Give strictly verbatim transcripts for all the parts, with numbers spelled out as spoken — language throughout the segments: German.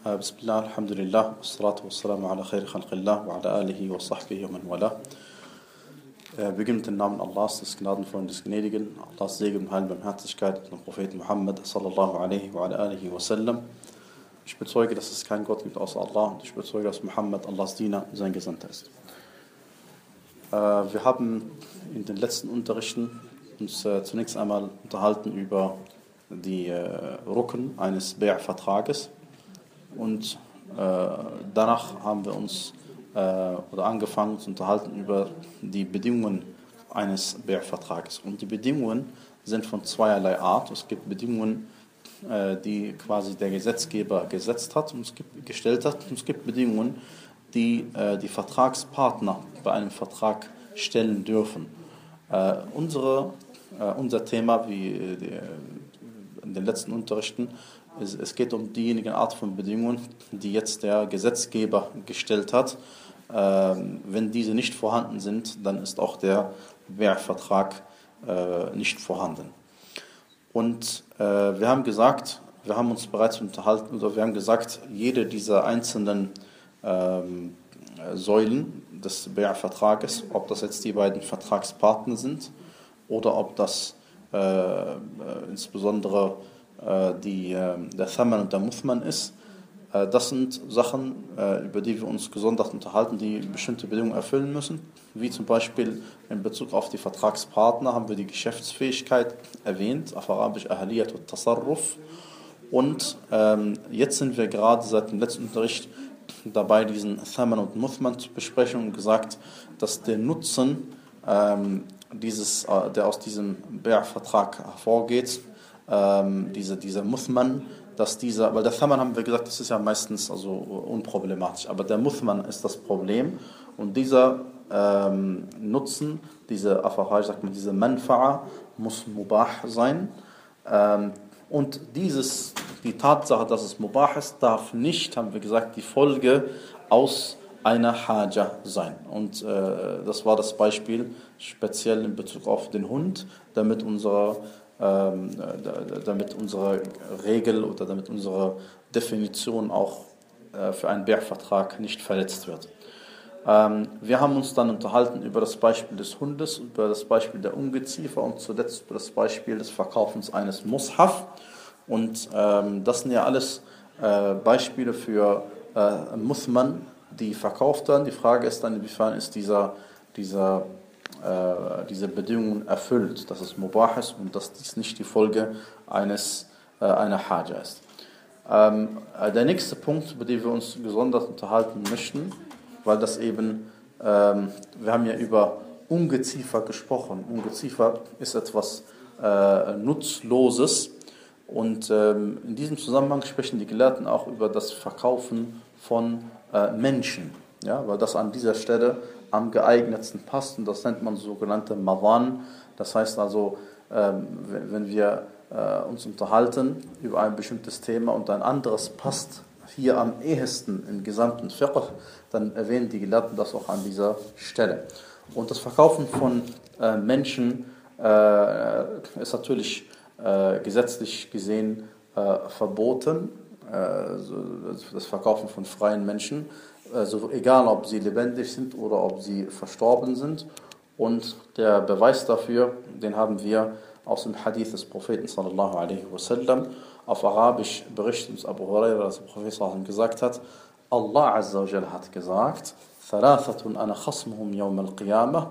آه، بسم الله الحمد لله والصلاة والسلام على خير خلق الله وعلى آله وصحبه ومن والاه. Äh, beginnt mit dem Namen Allahs, des Gnadenvollen, des Gnädigen, Allahs Segen und Heil und Barmherzigkeit mit dem Propheten Muhammad sallallahu alaihi wa ala alihi wa sallam. Ich bezeuge, dass es keinen Gott gibt außer Allah und ich bezeuge, dass Muhammad Allahs Diener und sein Gesandter ist. Äh, wir haben in den letzten Unterrichten uns äh, zunächst einmal unterhalten über die äh, Rücken eines Bär-Vertrages und äh, danach haben wir uns äh, oder angefangen zu unterhalten über die Bedingungen eines Bär-Vertrages. Und die Bedingungen sind von zweierlei Art. Es gibt Bedingungen, äh, die quasi der Gesetzgeber gesetzt hat und es gibt, gestellt hat, und es gibt Bedingungen, die äh, die Vertragspartner bei einem Vertrag stellen dürfen. Äh, unsere, äh, unser Thema, wie äh, die, in den letzten Unterrichten, es, es geht um diejenige Art von Bedingungen, die jetzt der Gesetzgeber gestellt hat. Äh, wenn diese nicht vorhanden sind, dann ist auch der Bär-Vertrag äh, nicht vorhanden. Und äh, wir haben gesagt, wir haben uns bereits unterhalten, oder wir haben gesagt, jede dieser einzelnen ähm, Säulen des Bär-Vertrages, ob das jetzt die beiden Vertragspartner sind oder ob das äh, äh, insbesondere äh, die, äh, der Thaman und der Muthman ist, äh, das sind Sachen, äh, über die wir uns gesondert unterhalten, die bestimmte Bedingungen erfüllen müssen, wie zum Beispiel in Bezug auf die Vertragspartner haben wir die Geschäftsfähigkeit erwähnt, auf Arabisch Ahliyat und Tasarruf, und ähm, jetzt sind wir gerade seit dem letzten Unterricht dabei, diesen Thaman und Muthman zu besprechen und gesagt, dass der Nutzen, ähm, dieses, äh, der aus diesem Bär-Vertrag hervorgeht, ähm, diese, dieser Muthman, dass dieser, weil der Thaman haben wir gesagt, das ist ja meistens also unproblematisch, aber der Muthman ist das Problem und dieser ähm, Nutzen, diese Afahaj, sagt man, diese Manfa'a muss mubah sein, ähm, und dieses, die Tatsache, dass es mubah ist, darf nicht, haben wir gesagt, die Folge aus einer Haja sein. Und äh, das war das Beispiel speziell in Bezug auf den Hund, damit unsere, ähm, damit unsere Regel oder damit unsere Definition auch äh, für einen Bär-Vertrag nicht verletzt wird. Ähm, wir haben uns dann unterhalten über das Beispiel des Hundes, über das Beispiel der Ungeziefer und zuletzt über das Beispiel des Verkaufens eines Mushaf. Und ähm, das sind ja alles äh, Beispiele für äh, Muthman, die verkauft werden. Die Frage ist dann, inwiefern ist dieser, dieser, äh, diese Bedingung erfüllt, dass es mubah ist und dass dies nicht die Folge eines, äh, einer Haja ist. Ähm, äh, der nächste Punkt, über den wir uns gesondert unterhalten möchten, weil das eben, ähm, wir haben ja über Ungeziefer gesprochen. Ungeziefer ist etwas äh, Nutzloses und ähm, in diesem Zusammenhang sprechen die Gelehrten auch über das Verkaufen von äh, Menschen, ja, weil das an dieser Stelle am geeignetsten passt und das nennt man sogenannte Mawan. Das heißt also, ähm, wenn, wenn wir äh, uns unterhalten über ein bestimmtes Thema und ein anderes passt hier am ehesten im gesamten Fiqh, dann erwähnen die Gelehrten das auch an dieser Stelle. Und das Verkaufen von äh, Menschen äh, ist natürlich äh, gesetzlich gesehen äh, verboten, äh, so, das Verkaufen von freien Menschen, also egal ob sie lebendig sind oder ob sie verstorben sind. Und der Beweis dafür, den haben wir aus dem Hadith des Propheten sallallahu alaihi wasallam. Auf Arabisch berichtet uns Abu Huraira, dass der Prophet sallallahu alaihi gesagt hat, Allah Azza wa Jalla hat gesagt, ثلاثة أنا خصمهم يوم القيامة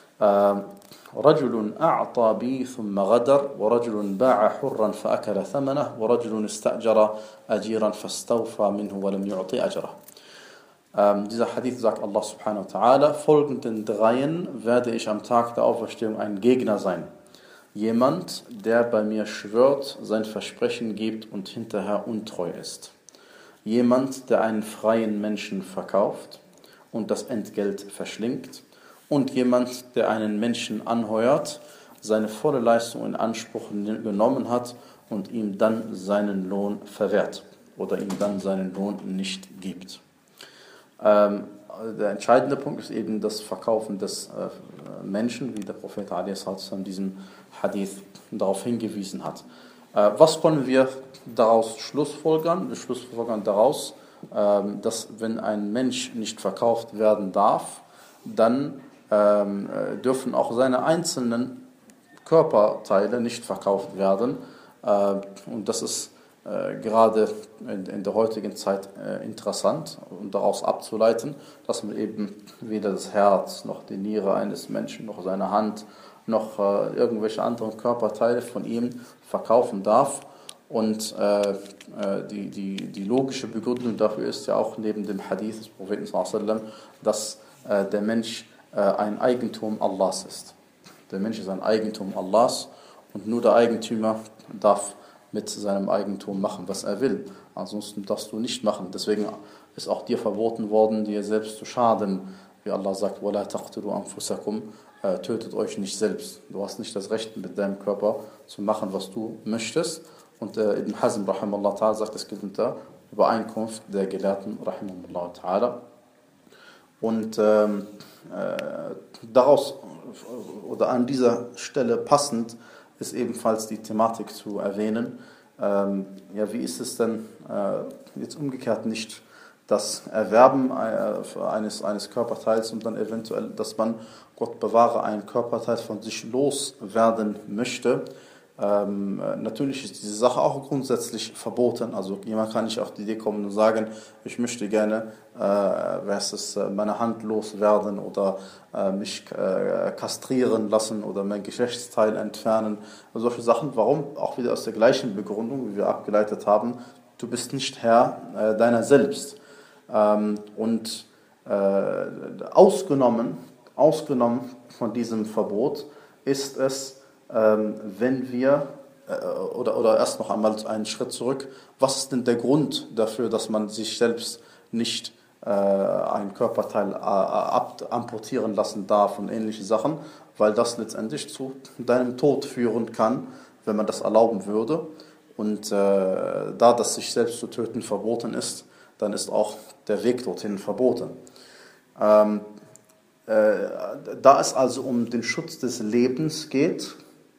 رجل أعطى بي ثم غدر ورجل باع حرا فأكل ثمنه ورجل استأجر أجيرا فاستوفى منه ولم يعطي أجره. Ähm, dieser Hadith sagt Allah subhanahu wa ta'ala, folgenden dreien werde ich am Tag der Auferstehung ein Gegner sein. Jemand, der bei mir schwört, sein Versprechen gibt und hinterher untreu ist. Jemand, der einen freien Menschen verkauft und das Entgelt verschlingt. Und jemand, der einen Menschen anheuert, seine volle Leistung in Anspruch genommen hat und ihm dann seinen Lohn verwehrt oder ihm dann seinen Lohn nicht gibt. Ähm, der entscheidende Punkt ist eben das Verkaufen des äh, Menschen, wie der Prophet a.s. in diesem Hadith darauf hingewiesen hat. Äh, was können wir daraus schlussfolgern? Wir schlussfolgern daraus, ähm, dass wenn ein Mensch nicht verkauft werden darf, dann ähm, dürfen auch seine einzelnen Körperteile nicht verkauft werden. Äh, und das ist äh, gerade in, in der heutigen Zeit äh, interessant, um daraus abzuleiten, dass man eben weder das Herz, noch die Niere eines Menschen, noch seine Hand, noch äh, irgendwelche anderen Körperteile von ihm verkaufen darf. Und äh, äh, die, die, die logische Begründung dafür ist ja auch neben dem Hadith des Propheten sallallahu alaihi wasallam, dass äh, der Mensch äh, ein Eigentum Allahs ist. Der Mensch ist ein Eigentum Allahs und nur der Eigentümer darf mit seinem Eigentum machen, was er will. Ansonsten darfst du nicht machen. Deswegen ist auch dir verboten worden, dir selbst zu schaden. Wie Allah sagt, وَلَا تَقْتُلُوا أَنفُسَكُمْ, tötet euch nicht selbst. Du hast nicht das Recht, mit deinem Körper zu machen, was du möchtest. Und äh, Ibn Hazm rahimahullah ta'ala sagt, es gilt unter Übereinkunft der Gelehrten rahimahullah ta'ala. Und ähm, äh, daraus oder an dieser Stelle passend ist ebenfalls die Thematik zu erwähnen. Ähm, ja, wie ist es denn äh, jetzt umgekehrt nicht das Erwerben äh, eines, eines Körperteils und dann eventuell, dass man, Gott bewahre, einen Körperteil von sich loswerden möchte? Ähm, natürlich ist diese Sache auch grundsätzlich verboten. Also jemand kann nicht auf die Idee kommen und sagen, ich möchte gerne äh, es, äh, meine Hand loswerden oder äh, mich äh, kastrieren lassen oder mein Geschlechtsteil entfernen. Also solche Sachen. Warum? Auch wieder aus der gleichen Begründung, wie wir abgeleitet haben. Du bist nicht Herr äh, deiner selbst. Ähm, und äh, ausgenommen, ausgenommen von diesem Verbot ist es, Ähm, wenn wir, äh, oder, oder erst noch einmal einen Schritt zurück, was ist denn der Grund dafür, dass man sich selbst nicht äh, ein Körperteil äh, ab, amputieren lassen darf und ähnliche Sachen, weil das letztendlich zu deinem Tod führen kann, wenn man das erlauben würde. Und äh, da das sich selbst zu töten verboten ist, dann ist auch der Weg dorthin verboten. Ähm, äh, da es also um den Schutz des Lebens geht,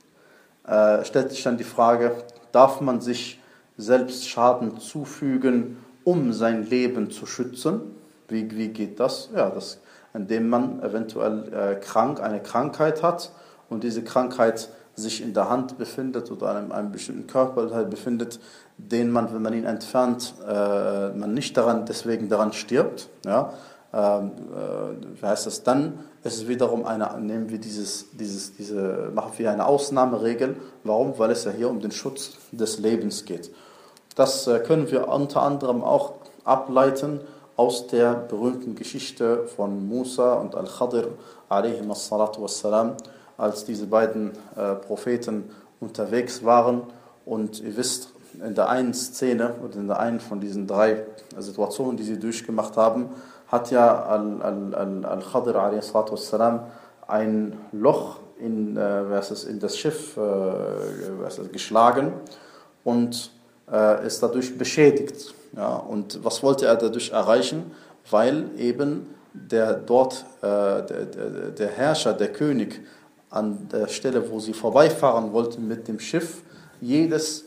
Äh, stellt sich dann die Frage, darf man sich selbst Schaden zufügen, um sein Leben zu schützen? Wie, wie geht das? Ja, das, indem man eventuell äh, krank, eine Krankheit hat und diese Krankheit sich in der Hand befindet oder an einem, einem bestimmten Körperteil befindet, den man, wenn man ihn entfernt, äh, man nicht daran, deswegen daran stirbt. Ja? Ähm, äh, wie heißt das dann? Es ist wiederum eine, nehmen wir dieses, dieses, diese, machen wir eine Ausnahmeregel. Warum? Weil es ja hier um den Schutz des Lebens geht. Das äh, können wir unter anderem auch ableiten aus der berühmten Geschichte von Musa und Al-Khadir, alayhim as-salatu was-salam, als diese beiden äh, Propheten unterwegs waren. Und ihr wisst, in der einen Szene oder in der einen von diesen drei Situationen, die sie durchgemacht haben, hat ja Al-Khadir alayhi salatu wassalam ein Loch in, äh, was ist, in das Schiff äh, was ist, geschlagen und äh, ist dadurch beschädigt. Ja, und was wollte er dadurch erreichen? Weil eben der dort, äh, der, der, der Herrscher, der König, an der Stelle, wo sie vorbeifahren wollten mit dem Schiff, jedes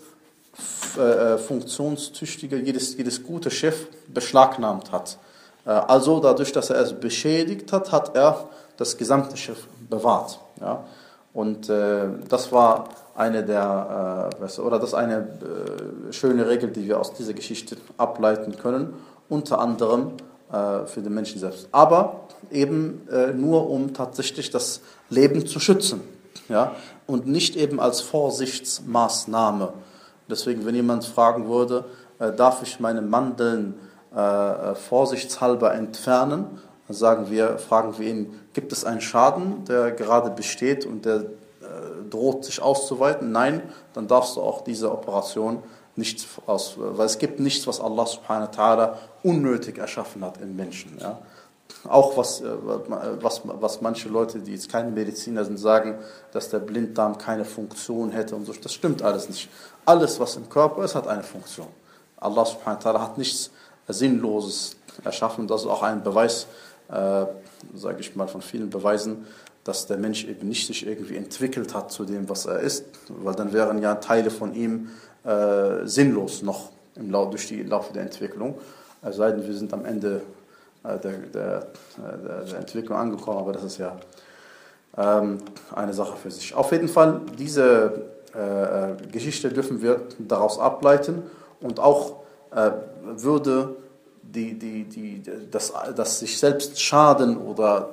äh, funktionstüchtige, jedes, jedes gute Schiff beschlagnahmt hat. Also dadurch, dass er es beschädigt hat, hat er das gesamte Schiff bewahrt. Ja? Und äh, das war eine der, äh, oder das ist eine äh, schöne Regel, die wir aus dieser Geschichte ableiten können, unter anderem äh, für den Menschen selbst. Aber eben äh, nur, um tatsächlich das Leben zu schützen. Ja? Und nicht eben als Vorsichtsmaßnahme. Deswegen, wenn jemand fragen würde, äh, darf ich meine Mandeln Äh, vorsichtshalber entfernen, dann sagen wir, fragen wir ihn, gibt es einen Schaden, der gerade besteht und der äh, droht sich auszuweiten? Nein, dann darfst du auch diese Operation nicht aus, weil es gibt nichts, was Allah subhanahu wa ta'ala unnötig erschaffen hat im Menschen. Ja? Auch was, was, was manche Leute, die jetzt keine Mediziner sind, sagen, dass der Blinddarm keine Funktion hätte und so. Das stimmt alles nicht. Alles, was im Körper ist, hat eine Funktion. Allah subhanahu wa ta'ala hat nichts Sinnloses erschaffen. Das ist auch ein Beweis, äh, sage ich mal, von vielen Beweisen, dass der Mensch eben nicht sich irgendwie entwickelt hat zu dem, was er ist, weil dann wären ja Teile von ihm äh, sinnlos noch im Lauf, durch die Laufe der Entwicklung. Es sei denn, wir sind am Ende äh, der, der, der, der Entwicklung angekommen, aber das ist ja ähm, eine Sache für sich. Auf jeden Fall, diese äh, Geschichte dürfen wir daraus ableiten und auch äh, würde Die, die, die, das, das sich selbst schaden oder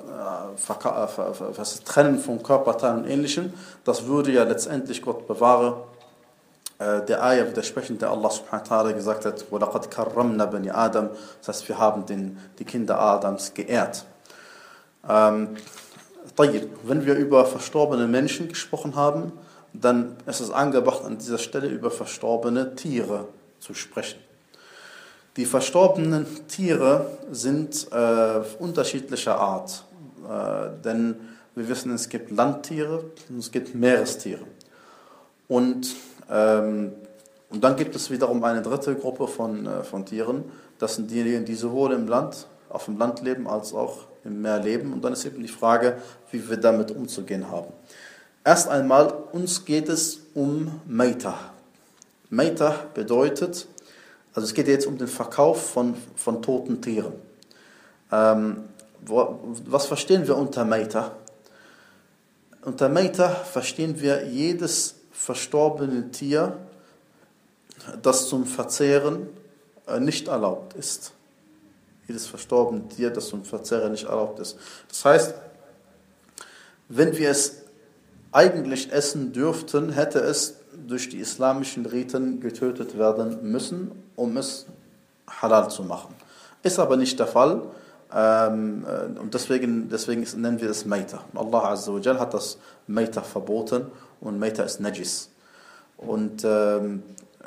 äh, das Trennen von Körperteilen und Ähnlichem, das würde ja letztendlich, Gott bewahre, äh, der Ayah widersprechen, der Allah subhanahu wa ta'ala gesagt hat, وَلَقَدْ كَرَّمْنَا بَنِي Adam, das heißt, wir haben den, die Kinder Adams geehrt. Ähm, wenn wir über verstorbene Menschen gesprochen haben, dann ist es angebracht, an dieser Stelle über verstorbene Tiere zu sprechen. Die verstorbenen Tiere sind äh, unterschiedlicher Art, äh, denn wir wissen, es gibt Landtiere und es gibt Meerestiere. Und, ähm, und dann gibt es wiederum eine dritte Gruppe von, äh, von Tieren, das sind diejenigen, die sowohl im Land, auf dem Land leben, als auch im Meer leben. Und dann ist eben die Frage, wie wir damit umzugehen haben. Erst einmal, uns geht es um Maitah. Maitah bedeutet, also es geht jetzt um den Verkauf von, von toten Tieren. Ähm, wo, was verstehen wir unter Maitah? Unter Maitah verstehen wir jedes verstorbene Tier, das zum Verzehren äh, nicht erlaubt ist. Jedes verstorbene Tier, das zum Verzehren nicht erlaubt ist. Das heißt, wenn wir es eigentlich essen dürften, hätte es durch die islamischen Riten getötet werden müssen, um es halal zu machen. Ist aber nicht der Fall, ähm, und deswegen, deswegen nennen wir es Maitah. Allah Azza wa Jal hat das Maitah verboten und Maitah ist Najis. Und ähm,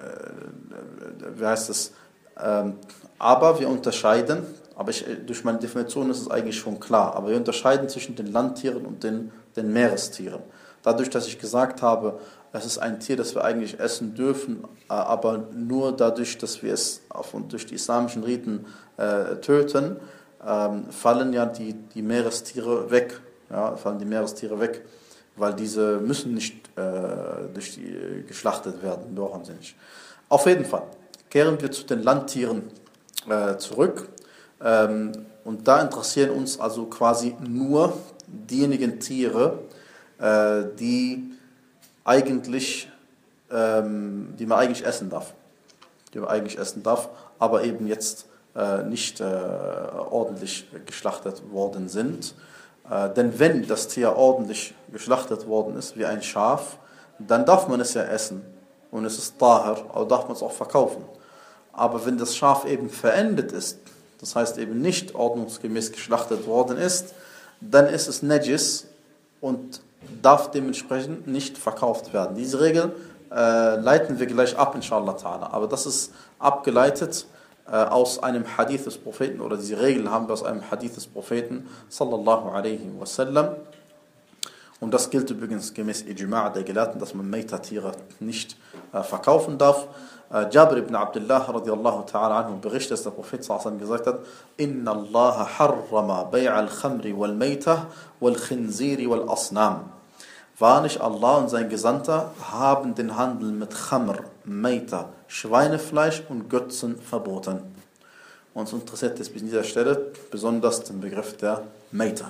äh, wie heißt es? Ähm, aber wir unterscheiden, aber ich, durch meine Definition ist es eigentlich schon klar, aber wir unterscheiden zwischen den Landtieren und den, den Meerestieren. Dadurch, dass ich gesagt habe, es ist ein Tier, das wir eigentlich essen dürfen, aber nur dadurch, dass wir es auf und durch die islamischen Riten äh, töten, ähm, fallen ja die, die Meerestiere weg. Ja, fallen die Meerestiere weg, weil diese müssen nicht äh, durch die, geschlachtet werden, brauchen sie nicht. Auf jeden Fall kehren wir zu den Landtieren äh, zurück. Ähm, und da interessieren uns also quasi nur diejenigen Tiere, äh, die eigentlich, ähm, die man eigentlich essen darf, die man eigentlich essen darf, aber eben jetzt äh, nicht äh, ordentlich geschlachtet worden sind. Äh, denn wenn das Tier ordentlich geschlachtet worden ist, wie ein Schaf, dann darf man es ja essen und es ist Tahir, aber darf man es auch verkaufen. Aber wenn das Schaf eben verendet ist, das heißt eben nicht ordnungsgemäß geschlachtet worden ist, dann ist es Najis und darf dementsprechend nicht verkauft werden. Diese Regel äh, leiten wir gleich ab, inshallah ta'ala. Aber das ist abgeleitet äh, aus einem Hadith des Propheten, oder diese Regel haben wir aus einem Hadith des Propheten, sallallahu alaihi wasallam. Und das gilt übrigens gemäß Ijma' der Gelehrten, dass man Maitah-Tiere nicht äh, verkaufen darf. Äh, Jabir ibn Abdullah radiallahu ta'ala anhu berichtet, dass der Prophet sallallahu alaihi wasallam gesagt hat, Inna Allah harrama bay'a al-khamri wal-Maitah wal-Khinziri wal-Asnam. Wahrlich, Allah und sein Gesandter haben den Handel mit Khamr, Maitah, Schweinefleisch und Götzen verboten. Uns interessiert es bis an dieser Stelle besonders den Begriff der Maitah.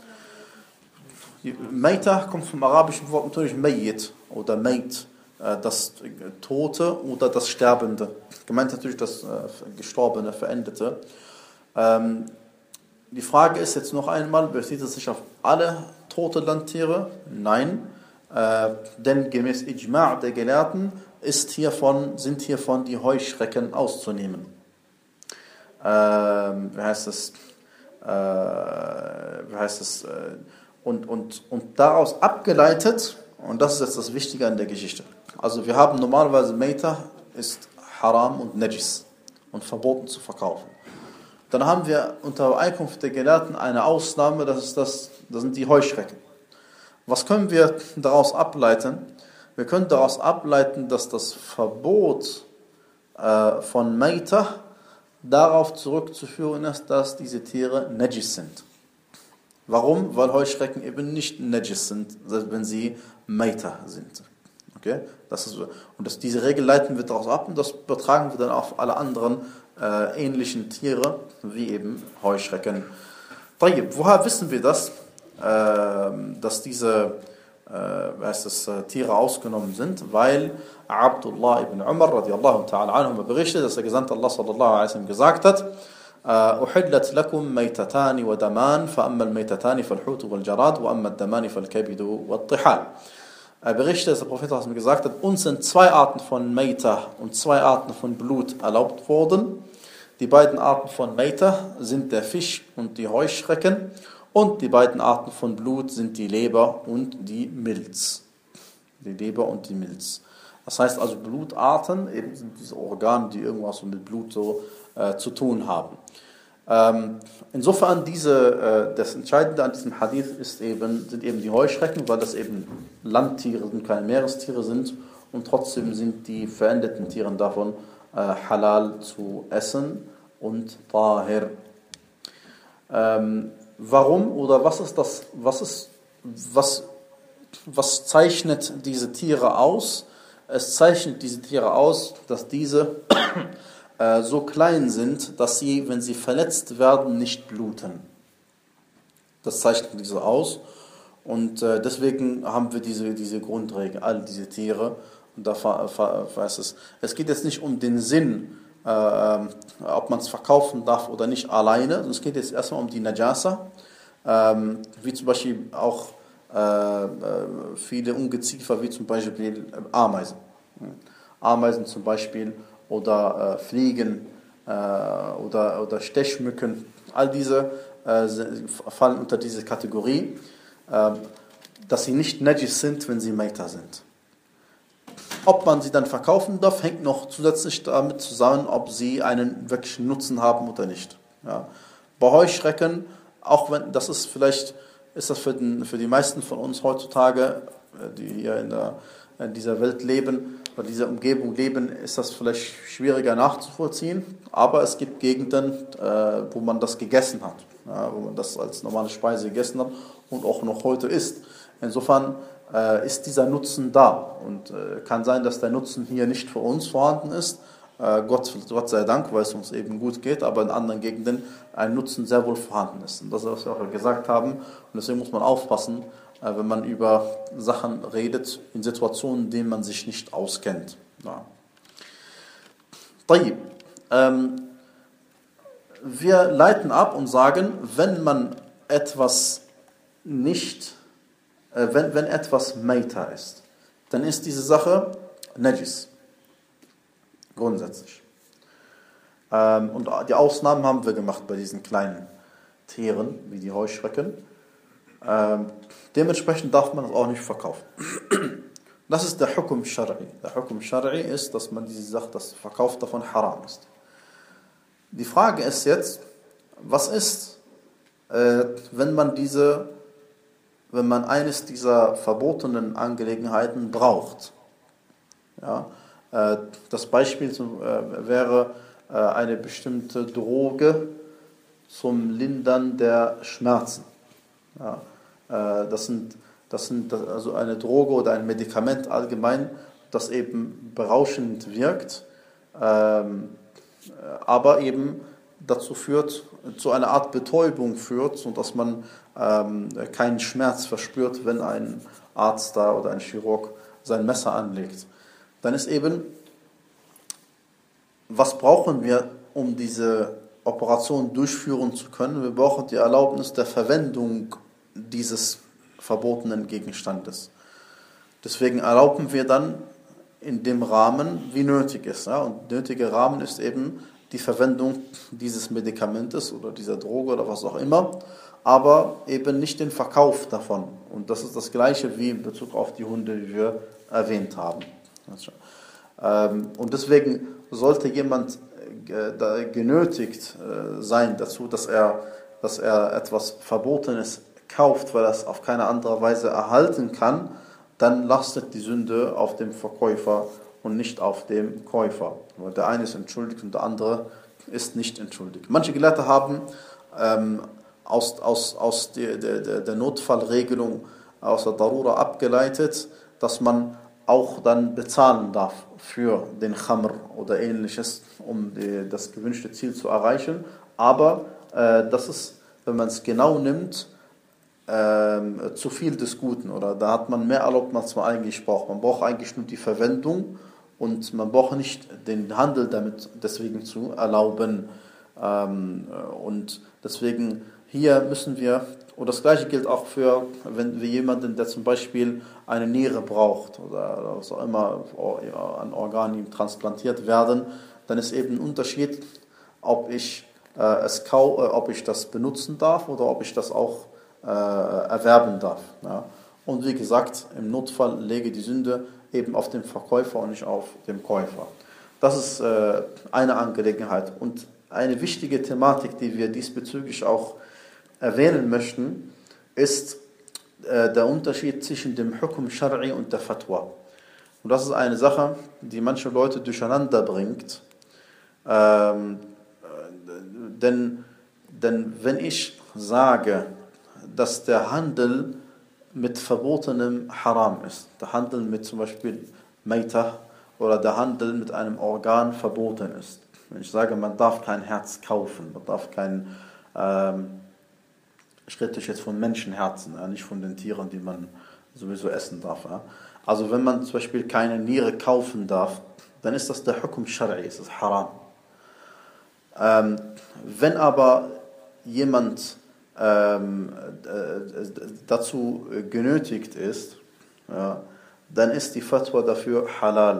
Maitah kommt vom arabischen Wort natürlich Mayyit oder Mayt, das Tote oder das Sterbende. Gemeint natürlich das Gestorbene, Verendete. Die Frage ist jetzt noch einmal, bezieht es sich auf alle tote Landtiere? Nein, äh, denn gemäß Ijma' der Gelehrten ist hiervon, sind hiervon die Heuschrecken auszunehmen. Äh, wie heißt es? Äh, wie heißt es? Äh, und, und, und daraus abgeleitet, und das ist jetzt das Wichtige an der Geschichte. Also wir haben normalerweise Maitah ist haram und Najis und verboten zu verkaufen. Dann haben wir unter Übereinkunft der Gelehrten eine Ausnahme, das, ist das, das sind die Heuschrecken. Was können wir daraus ableiten? Wir können daraus ableiten, dass das Verbot äh, von Maitah darauf zurückzuführen ist, dass diese Tiere Najis sind. Warum? Weil Heuschrecken eben nicht Najis sind, wenn sie Maita sind. Okay? Das ist, und das, diese Regel leiten wir daraus ab und das übertragen wir dann auf alle anderen äh, ähnlichen Tiere, wie eben Heuschrecken. Woher wissen wir das, äh, dass diese äh, heißt das, äh, Tiere ausgenommen sind? Weil Abdullah ibn Umar radiallahu ta'ala anhu berichtet, dass der Gesandte Allah sallallahu alaihi wasallam gesagt hat, أحلت لكم ميتتان ودمان فأما الميتتان فالحوت والجراد وأما الدمان فالكبد والطحال. Er berichtet, dass der Prophet gesagt hat, uns sind zwei Arten von Meita und zwei Arten von Blut erlaubt worden. Die beiden Arten von Meita sind der Fisch und die Heuschrecken und die beiden Arten von Blut sind die Leber und die Milz. Die Leber und die Milz. Das heißt also Blutarten, eben sind diese Organe, die irgendwas mit Blut so äh, zu tun haben. Ähm, insofern diese, äh, das Entscheidende an diesem Hadith ist eben, sind eben die Heuschrecken, weil das eben Landtiere sind, keine Meerestiere sind und trotzdem sind die verendeten Tiere davon äh, halal zu essen und tahir. Ähm, warum oder was ist das, was ist, was, was zeichnet diese Tiere aus? Es zeichnet diese Tiere aus, dass diese äh, so klein sind, dass sie, wenn sie verletzt werden, nicht bluten. Das zeichnet diese aus. Und äh, deswegen haben wir diese, diese Grundregel, all diese Tiere. Und da weiß es. Es geht jetzt nicht um den Sinn, äh, ob man es verkaufen darf oder nicht alleine. Es geht jetzt erstmal um die Najasa, ähm, wie zum Beispiel auch äh, viele Ungeziefer, wie zum Beispiel Ameisen. Ameisen zum Beispiel oder äh, Fliegen äh, oder, oder Stechmücken. All diese äh, fallen unter diese Kategorie, äh, dass sie nicht Najis sind, wenn sie Maita sind. Ob man sie dann verkaufen darf, hängt noch zusätzlich damit zusammen, ob sie einen wirklichen Nutzen haben oder nicht. Ja. Bei Heuschrecken, auch wenn das ist vielleicht, ist das für, den, für die meisten von uns heutzutage, die hier in, der, in dieser Welt leben, oder dieser Umgebung leben, ist das vielleicht schwieriger nachzuvollziehen. Aber es gibt Gegenden, äh, wo man das gegessen hat, ja, wo man das als normale Speise gegessen hat und auch noch heute isst. Insofern äh, ist dieser Nutzen da und äh, kann sein, dass der Nutzen hier nicht für uns vorhanden ist. Äh, Gott, Gott sei Dank, weil es uns eben gut geht, aber in anderen Gegenden ein Nutzen sehr wohl vorhanden ist. Und das ist, was wir auch gesagt haben. Und deswegen muss man aufpassen, äh, wenn man über Sachen redet, in Situationen, in denen man sich nicht auskennt. Ja. Ähm, wir leiten ab und sagen, wenn man etwas nicht Wenn, wenn etwas Maita ist, dann ist diese Sache Najis. Grundsätzlich. Ähm, und die Ausnahmen haben wir gemacht bei diesen kleinen Tieren, wie die Heuschrecken. Ähm, dementsprechend darf man es auch nicht verkaufen. Das ist der Hukum Shar'i. Der Hukum Shar'i ist, dass man diese Sache, das Verkauf davon haram ist. Die Frage ist jetzt, was ist, äh, wenn man diese wenn man eines dieser verbotenen Angelegenheiten braucht. Ja, äh, das Beispiel zum, äh, wäre äh, eine bestimmte Droge zum Lindern der Schmerzen. Ja, äh, das sind, das sind also eine Droge oder ein Medikament allgemein, das eben berauschend wirkt, ähm, aber eben dazu führt, zu einer Art Betäubung führt, und dass man ähm, keinen Schmerz verspürt, wenn ein Arzt da oder ein Chirurg sein Messer anlegt. Dann ist eben, was brauchen wir, um diese Operation durchführen zu können? Wir brauchen die Erlaubnis der Verwendung dieses verbotenen Gegenstandes. Deswegen erlauben wir dann in dem Rahmen, wie nötig ist. Ja? Und nötiger Rahmen ist eben die Verwendung dieses Medikamentes oder dieser Droge oder was auch immer, aber eben nicht den Verkauf davon. Und das ist das Gleiche wie in Bezug auf die Hunde, die wir erwähnt haben. Und deswegen sollte jemand genötigt sein dazu, dass er, dass er etwas Verbotenes kauft, weil er es auf keine andere Weise erhalten kann, dann lastet die Sünde auf dem Verkäufer und nicht auf dem Käufer. Der eine ist entschuldigt und der andere ist nicht entschuldigt. Manche Gelehrte haben ähm, aus, aus, aus der, der, der Notfallregelung, aus der Darura abgeleitet, dass man auch dann bezahlen darf für den Khamr oder ähnliches, um die, das gewünschte Ziel zu erreichen. Aber äh, das ist, wenn man es genau nimmt, äh, zu viel des Guten. Oder da hat man mehr erlaubt, als man eigentlich braucht. Man braucht eigentlich nur die Verwendung und man braucht nicht den Handel damit deswegen zu erlauben. Ähm, und deswegen hier müssen wir, und das gleiche gilt auch für, wenn wir jemanden, der zum Beispiel eine Niere braucht oder was auch immer an Organen transplantiert werden, dann ist eben ein Unterschied, ob ich äh, es kau, äh, ob ich das benutzen darf oder ob ich das auch äh, erwerben darf. Ja. Und wie gesagt, im Notfall lege die Sünde eben auf den Verkäufer und nicht auf den Käufer. Das ist äh, eine Angelegenheit. Und eine wichtige Thematik, die wir diesbezüglich auch erwähnen möchten, ist äh, der Unterschied zwischen dem Hukum Shar'i und der Fatwa. Und das ist eine Sache, die manche Leute durcheinander bringt. Ähm, denn, denn wenn ich sage, dass der Handel mit verbotenem Haram ist, der Handel mit zum Beispiel Maitah oder der Handel mit einem Organ verboten ist. Wenn ich sage, man darf kein Herz kaufen, man darf kein, ähm, ich rede jetzt von Menschenherzen, ja, nicht von den Tieren, die man sowieso essen darf. Ja. Also wenn man zum Beispiel keine Niere kaufen darf, dann ist das der Hukum Shar'i, es ist Haram. Ähm, wenn aber jemand ähm, äh, dazu genötigt ist, ja, dann ist die Fatwa dafür halal.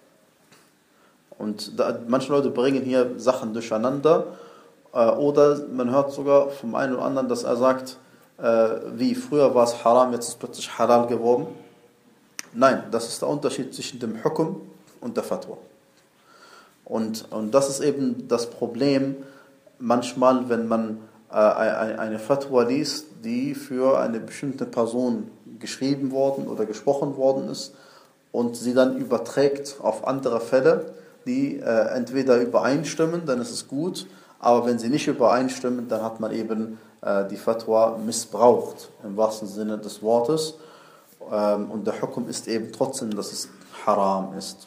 Und da, manche Leute bringen hier Sachen durcheinander, äh, oder man hört sogar vom einen oder anderen, dass er sagt, äh, wie früher war es haram, jetzt ist es plötzlich halal geworden. Nein, das ist der Unterschied zwischen dem Hukum und der Fatwa. Und, und das ist eben das Problem, manchmal, wenn man äh, eine Fatwa liest, die für eine bestimmte Person geschrieben worden oder gesprochen worden ist und sie dann überträgt auf andere Fälle, die äh, entweder übereinstimmen, dann ist es gut, aber wenn sie nicht übereinstimmen, dann hat man eben äh, die Fatwa missbraucht, im wahrsten Sinne des Wortes. Ähm, und der Hukum ist eben trotzdem, dass es haram ist.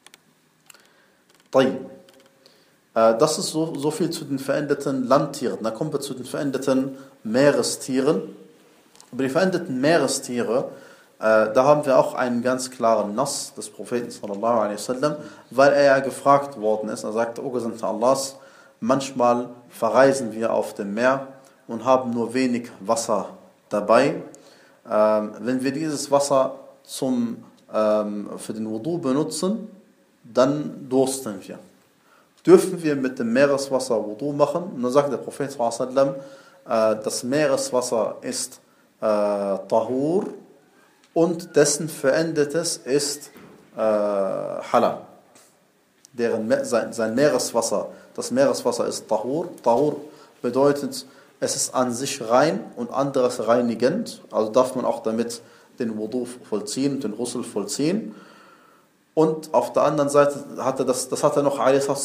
Äh, das ist so, so viel zu den verendeten Landtieren. Dann kommen wir zu den verendeten Meerestieren. Über die verendeten Meerestiere, äh, da haben wir auch einen ganz klaren Nass des Propheten sallallahu alaihi wasallam, weil er ja gefragt worden ist. Er sagte, O Gesandter Allahs, manchmal verreisen wir auf dem Meer und haben nur wenig Wasser dabei. Ähm, wenn wir dieses Wasser zum, ähm, für den Wudu benutzen, dann dursten wir. Dürfen wir mit dem Meereswasser Wudu machen? Und dann sagt der Prophet sallallahu alaihi wasallam, äh, das Meereswasser ist äh, Tahur und dessen Verendetes ist äh, Halal. Deren, sein, sein Meereswasser, das Meereswasser ist Tahur. Tahur bedeutet, es ist an sich rein und anderes reinigend. Also darf man auch damit den Wudu vollziehen, den Ghusl vollziehen. Und auf der anderen Seite hat er das, das hat er noch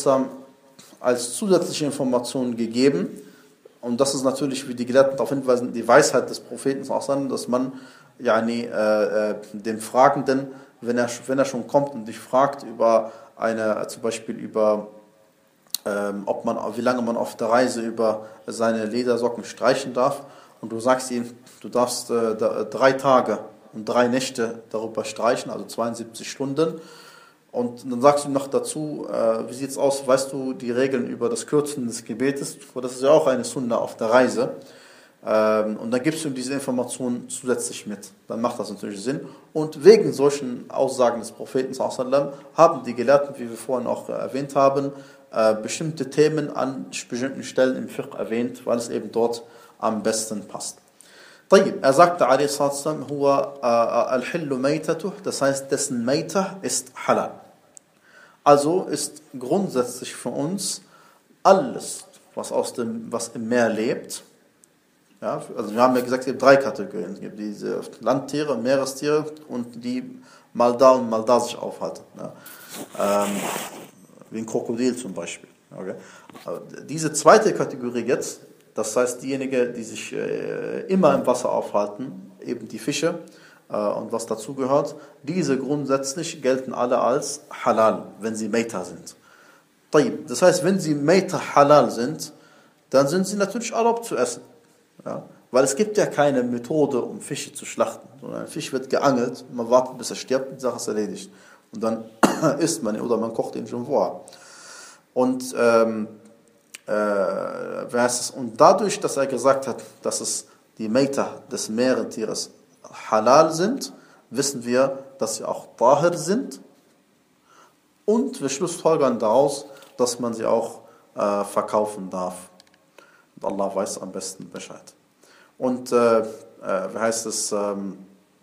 als zusätzliche Information gegeben. Und das ist natürlich, wie die Gelehrten darauf hinweisen, die Weisheit des Propheten, dass man yani, äh, dem Fragenden, wenn er, wenn er schon kommt und dich fragt über eine, zum Beispiel über, ähm, ob man, wie lange man auf der Reise über seine Ledersocken streichen darf, und du sagst ihm, du darfst äh, drei Tage und drei Nächte darüber streichen, also zweiundsiebzig Stunden. Und dann sagst du noch dazu, äh, wie sieht es aus, weißt du die Regeln über das Kürzen des Gebetes? Das ist ja auch eine Sunna auf der Reise. Ähm, und dann gibst du ihm diese Informationen zusätzlich mit. Dann macht das natürlich Sinn. Und wegen solchen Aussagen des Propheten sallam, haben die Gelehrten, wie wir vorhin auch äh, erwähnt haben, äh, bestimmte Themen an bestimmten Stellen im Fiqh erwähnt, weil es eben dort am besten passt. Er sagte, huwa al-hillu maytatuh, das heißt, dessen Maytah ist halal. Also ist grundsätzlich für uns alles, was, aus dem, was im Meer lebt, ja, also wir haben ja gesagt, es gibt drei Kategorien. Es gibt diese Landtiere, Meerestiere und die mal da und mal da sich aufhalten. Ja. Ähm, wie ein Krokodil zum Beispiel. Okay. Diese zweite Kategorie jetzt Das heißt, diejenigen, die sich äh, immer im Wasser aufhalten, eben die Fische äh, und was dazugehört, diese grundsätzlich gelten alle als halal, wenn sie Meita sind. Das heißt, wenn sie Meita halal sind, dann sind sie natürlich erlaubt zu essen. Ja? Weil es gibt ja keine Methode, um Fische zu schlachten. Sondern ein Fisch wird geangelt, man wartet, bis er stirbt, und die Sache ist erledigt. Und dann isst man ihn oder man kocht ihn schon vorher. Und, ähm, äh, wer heißt es? Und dadurch, dass er gesagt hat, dass es die Meita des Meerestieres halal sind, wissen wir, dass sie auch Tahir sind. Und wir schlussfolgern daraus, dass man sie auch äh, verkaufen darf. Und Allah weiß am besten Bescheid. Und äh, äh, wie heißt es? Ähm,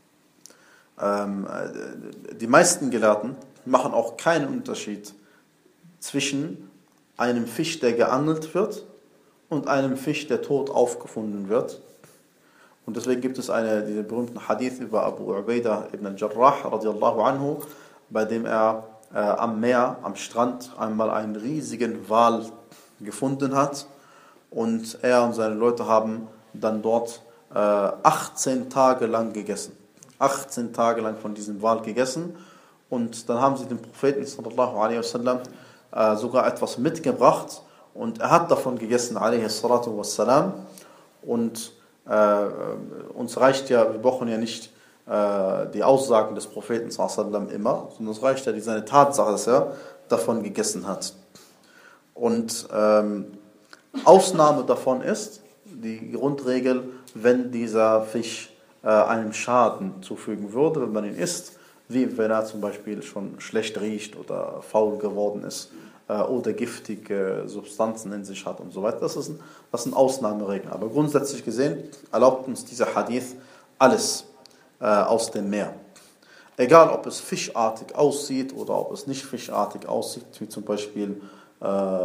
ähm, die meisten Gelehrten machen auch keinen Unterschied zwischen einem Fisch, der geangelt wird, und einem Fisch, der tot aufgefunden wird. Und deswegen gibt es eine, diesen berühmten Hadith über Abu Ubaidah ibn al-Jarrah radiallahu anhu, bei dem er äh, am Meer, am Strand einmal einen riesigen Wal gefunden hat. Und er und seine Leute haben dann dort äh, achtzehn Tage lang gegessen. achtzehn Tage lang von diesem Wal gegessen. Und dann haben sie dem Propheten sallallahu alaihi wasallam äh, sogar etwas mitgebracht. Und er hat davon gegessen, alaihi salatu wassalam. Und äh, uns reicht ja, wir brauchen ja nicht äh, die Aussagen des Propheten sallallahu alaihi wasallam immer, sondern es reicht ja die, seine Tatsache, dass er davon gegessen hat. Und ähm, Ausnahme davon ist die Grundregel, wenn dieser Fisch äh, einem Schaden zufügen würde, wenn man ihn isst, wie wenn er zum Beispiel schon schlecht riecht oder faul geworden ist äh, oder giftige Substanzen in sich hat und so weiter. Das, ist ein, das sind Ausnahmeregeln. Aber grundsätzlich gesehen erlaubt uns dieser Hadith alles äh, aus dem Meer. Egal, ob es fischartig aussieht oder ob es nicht fischartig aussieht, wie zum Beispiel äh,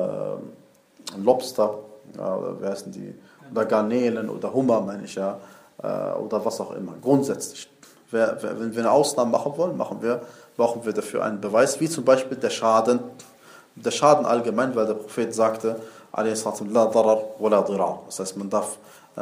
ein Lobster, ja, oder wer heißen die, oder Garnelen oder Hummer, meine ich ja, äh, oder was auch immer. Grundsätzlich, wer, wer, wenn wir eine Ausnahme machen wollen, machen wir, brauchen wir dafür einen Beweis, wie zum Beispiel der Schaden, der Schaden allgemein, weil der Prophet sagte, la darar wa la dirar. Das heißt, man darf äh,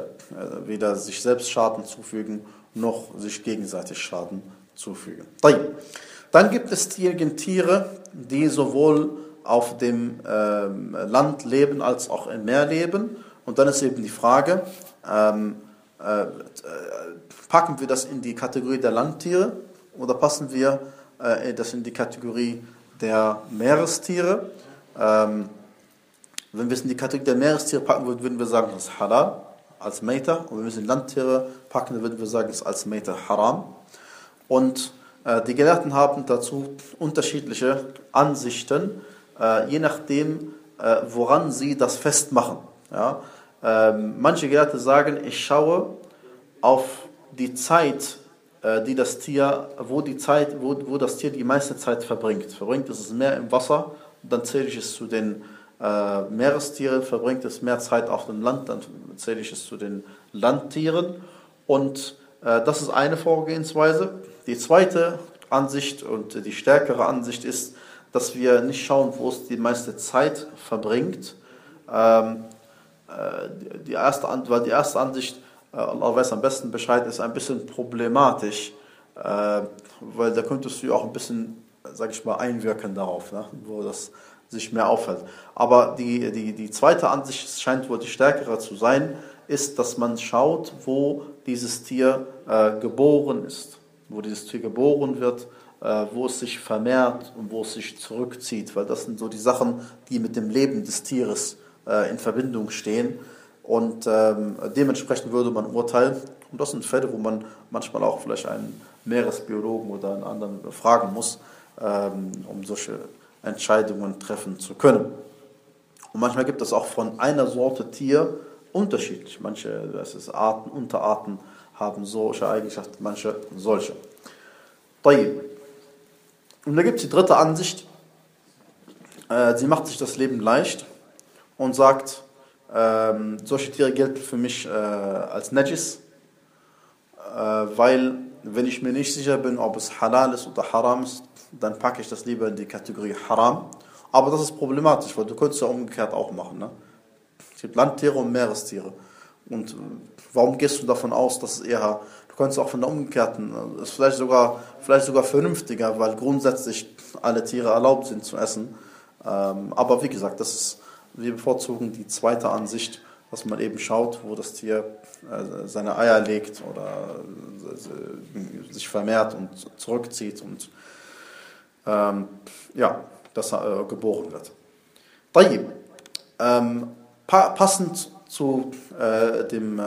weder sich selbst Schaden zufügen, noch sich gegenseitig Schaden zufügen. Dann gibt es Tiere, die sowohl auf dem ähm, Land leben als auch im Meer leben. Und dann ist eben die Frage, ähm, äh, packen wir das in die Kategorie der Landtiere oder passen wir äh, das in die Kategorie der Meerestiere? Ähm, wenn wir es in die Kategorie der Meerestiere packen würden, würden wir sagen, das ist halal als Meita. Und wenn wir es in Landtiere packen, dann würden wir sagen, das ist als Meita haram. Und äh, die Gelehrten haben dazu unterschiedliche Ansichten, äh, je nachdem, äh, woran sie das festmachen. Ja? Ähm, manche Gelehrte sagen, ich schaue auf die Zeit, äh, die das Tier, wo die Zeit, wo, wo das Tier die meiste Zeit verbringt. Verbringt es mehr im Wasser, dann zähle ich es zu den äh, Meerestieren. Verbringt es mehr Zeit auf dem Land, dann zähle ich es zu den Landtieren. Und äh, das ist eine Vorgehensweise. Die zweite Ansicht und die stärkere Ansicht ist, dass wir nicht schauen, wo es die meiste Zeit verbringt. Ähm, äh, die, erste, weil die erste Ansicht, äh, Allah weiß am besten Bescheid, ist ein bisschen problematisch, äh, weil da könntest du auch ein bisschen, sag ich mal, einwirken darauf, ne, wo das sich mehr auffällt. Aber die, die, die zweite Ansicht scheint wohl die stärkere zu sein, ist, dass man schaut, wo dieses Tier äh, geboren ist. Wo dieses Tier geboren wird, äh, wo es sich vermehrt und wo es sich zurückzieht, weil das sind so die Sachen, die mit dem Leben des Tieres äh, in Verbindung stehen und ähm, dementsprechend würde man urteilen. Und das sind Fälle, wo man manchmal auch vielleicht einen Meeresbiologen oder einen anderen fragen muss, ähm, um solche Entscheidungen treffen zu können. Und manchmal gibt es auch von einer Sorte Tier unterschiedlich. Manche, das ist Arten, Unterarten haben solche Eigenschaften, manche solche. Und da gibt es die dritte Ansicht. Sie macht sich das Leben leicht und sagt, ähm, solche Tiere gelten für mich äh, als Najis, äh, weil wenn ich mir nicht sicher bin, ob es halal ist oder haram ist, dann packe ich das lieber in die Kategorie haram. Aber das ist problematisch, weil du könntest ja umgekehrt auch machen. Ne? Es gibt Landtiere und Meerestiere. Und warum gehst du davon aus, dass es eher, du kannst auch von der umgekehrten, ist vielleicht sogar, vielleicht sogar vernünftiger, weil grundsätzlich alle Tiere erlaubt sind zu essen. Ähm, aber wie gesagt, das ist, wir bevorzugen die zweite Ansicht, dass man eben schaut, wo das Tier äh, seine Eier legt oder äh, sich vermehrt und zurückzieht und ähm, ja, dass er äh, geboren wird. Tayyib. Ähm, pa passend zu, äh, dem, äh,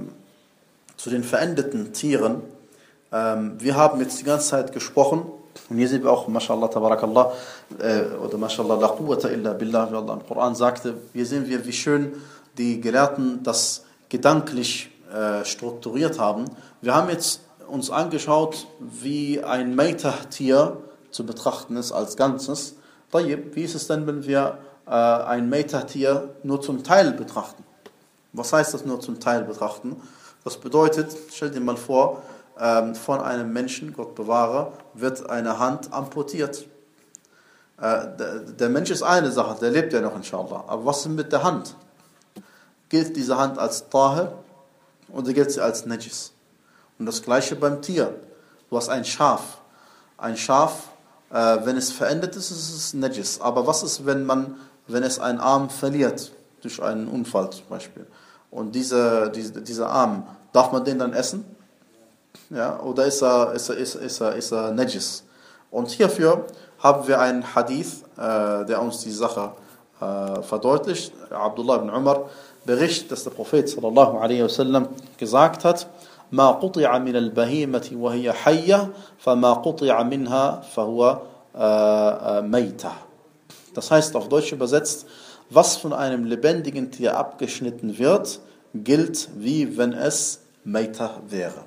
zu den verendeten Tieren, ähm, wir haben jetzt die ganze Zeit gesprochen, und hier sehen wir auch, mashallah, tabarakallah, äh, oder mashallah, la quwwata illa billah, wie Allah im Koran sagte, hier sehen wir, wie schön die Gelehrten das gedanklich äh, strukturiert haben. Wir haben jetzt uns angeschaut, wie ein Meitah-Tier zu betrachten ist als Ganzes. Wie ist es denn, wenn wir äh, ein Meitah-Tier nur zum Teil betrachten? Was heißt das nur zum Teil betrachten? Das bedeutet, stell dir mal vor, ähm, von einem Menschen, Gott bewahre, wird eine Hand amputiert. Äh, der, der Mensch ist eine Sache, der lebt ja noch, inshallah. Aber was ist mit der Hand? Gilt diese Hand als Tahir oder gilt sie als Najis? Und das gleiche beim Tier. Du hast ein Schaf. Ein Schaf, äh, wenn es verendet ist, ist es Najis. Aber was ist, wenn man, wenn es einen Arm verliert, durch einen Unfall zum Beispiel? Und diese, diese, dieser Arm, darf man den dann essen? Ja, oder ist er, ist er, ist er, ist er, ist er Najis? Und hierfür haben wir einen Hadith, äh, der uns die Sache äh, verdeutlicht. Abdullah ibn Umar berichtet, dass der Prophet sallallahu alaihi wasallam gesagt hat: "Ma quti'a min al-bahimati wa hiya hayya, fama quti'a minha fahuwa maytah." Das heißt auf Deutsch übersetzt: Was von einem lebendigen Tier abgeschnitten wird, gilt wie wenn es Maytah wäre.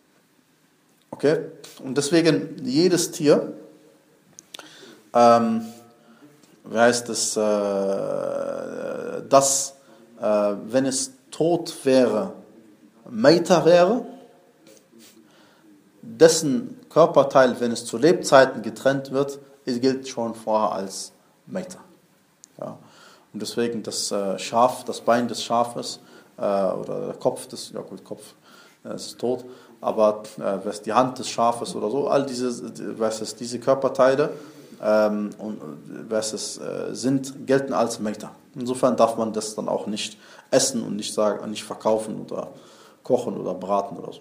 Okay? Und deswegen jedes Tier, ähm, wie heißt es, äh, das Äh, wenn es tot wäre, Maytah wäre, dessen Körperteil, wenn es zu Lebzeiten getrennt wird, gilt schon vorher als Maytah. Ja. Und deswegen das äh, Schaf, das Bein des Schafes äh, oder der Kopf des, ja gut, Kopf äh, ist tot, aber äh, die Hand des Schafes oder so, all diese, was ist, diese Körperteile ähm, und was es äh, sind, gelten als Maytah. Insofern darf man das dann auch nicht essen und nicht sagen, nicht verkaufen oder kochen oder braten oder so.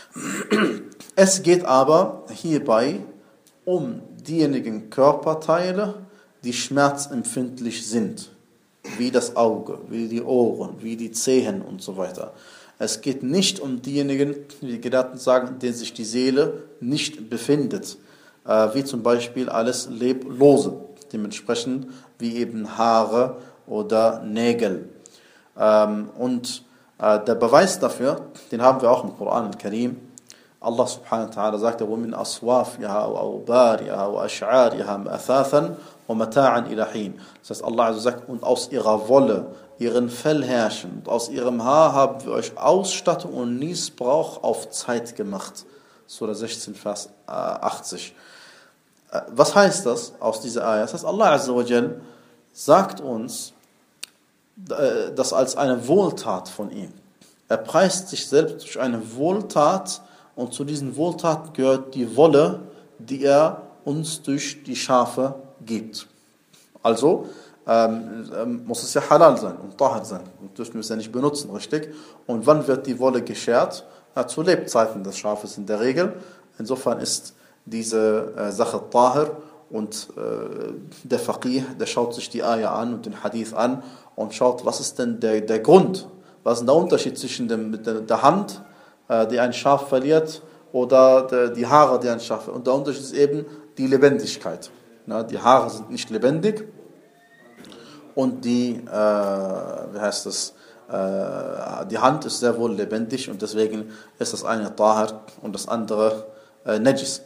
Es geht aber hierbei um diejenigen Körperteile, die schmerzempfindlich sind, wie das Auge, wie die Ohren, wie die Zehen und so weiter. Es geht nicht um diejenigen, wie die Gelehrten sagen, in denen sich die Seele nicht befindet, äh, wie zum Beispiel alles Leblose, dementsprechend wie eben Haare oder Nägel. Ähm, und äh, der Beweis dafür, den haben wir auch im Koran al-Karim. Allah subhanahu wa ta'ala sagte: وَمِنْ أَصْوَافِهَا وَأَوْبَارِهَا وَأَشْعَارِهَا مَأْثَاثًا وَمَتَاعًا إِلَى حِينٍ. Das heißt, Allah also sagt: Und aus ihrer Wolle, ihren Fellhärchen und aus ihrem Haar haben wir euch Ausstattung und Nießbrauch auf Zeit gemacht. Surah sechzehn, Vers achtzig. Was heißt das aus dieser Ayah? Das heißt, Allah azza wa jal sagt uns das als eine Wohltat von ihm. Er preist sich selbst durch eine Wohltat, und zu diesen Wohltaten gehört die Wolle, die er uns durch die Schafe gibt. Also ähm, ähm, muss es ja halal sein und tahir sein. Und dürfen wir es ja nicht benutzen, richtig? Und wann wird die Wolle geschert? Ja, zu Lebzeiten des Schafes in der Regel. Insofern ist diese äh, Sache tahir, und äh, der Faqih, der schaut sich die Ayah an und den Hadith an und schaut, was ist denn der, der Grund? Was ist der Unterschied zwischen dem, der, der Hand, äh, die ein Schaf verliert, oder der, die Haare, die ein Schaf verliert? Und der Unterschied ist eben die Lebendigkeit. Na, die Haare sind nicht lebendig und die, äh, wie heißt das, äh, die Hand ist sehr wohl lebendig, und deswegen ist das eine Tahir und das andere äh, Najis.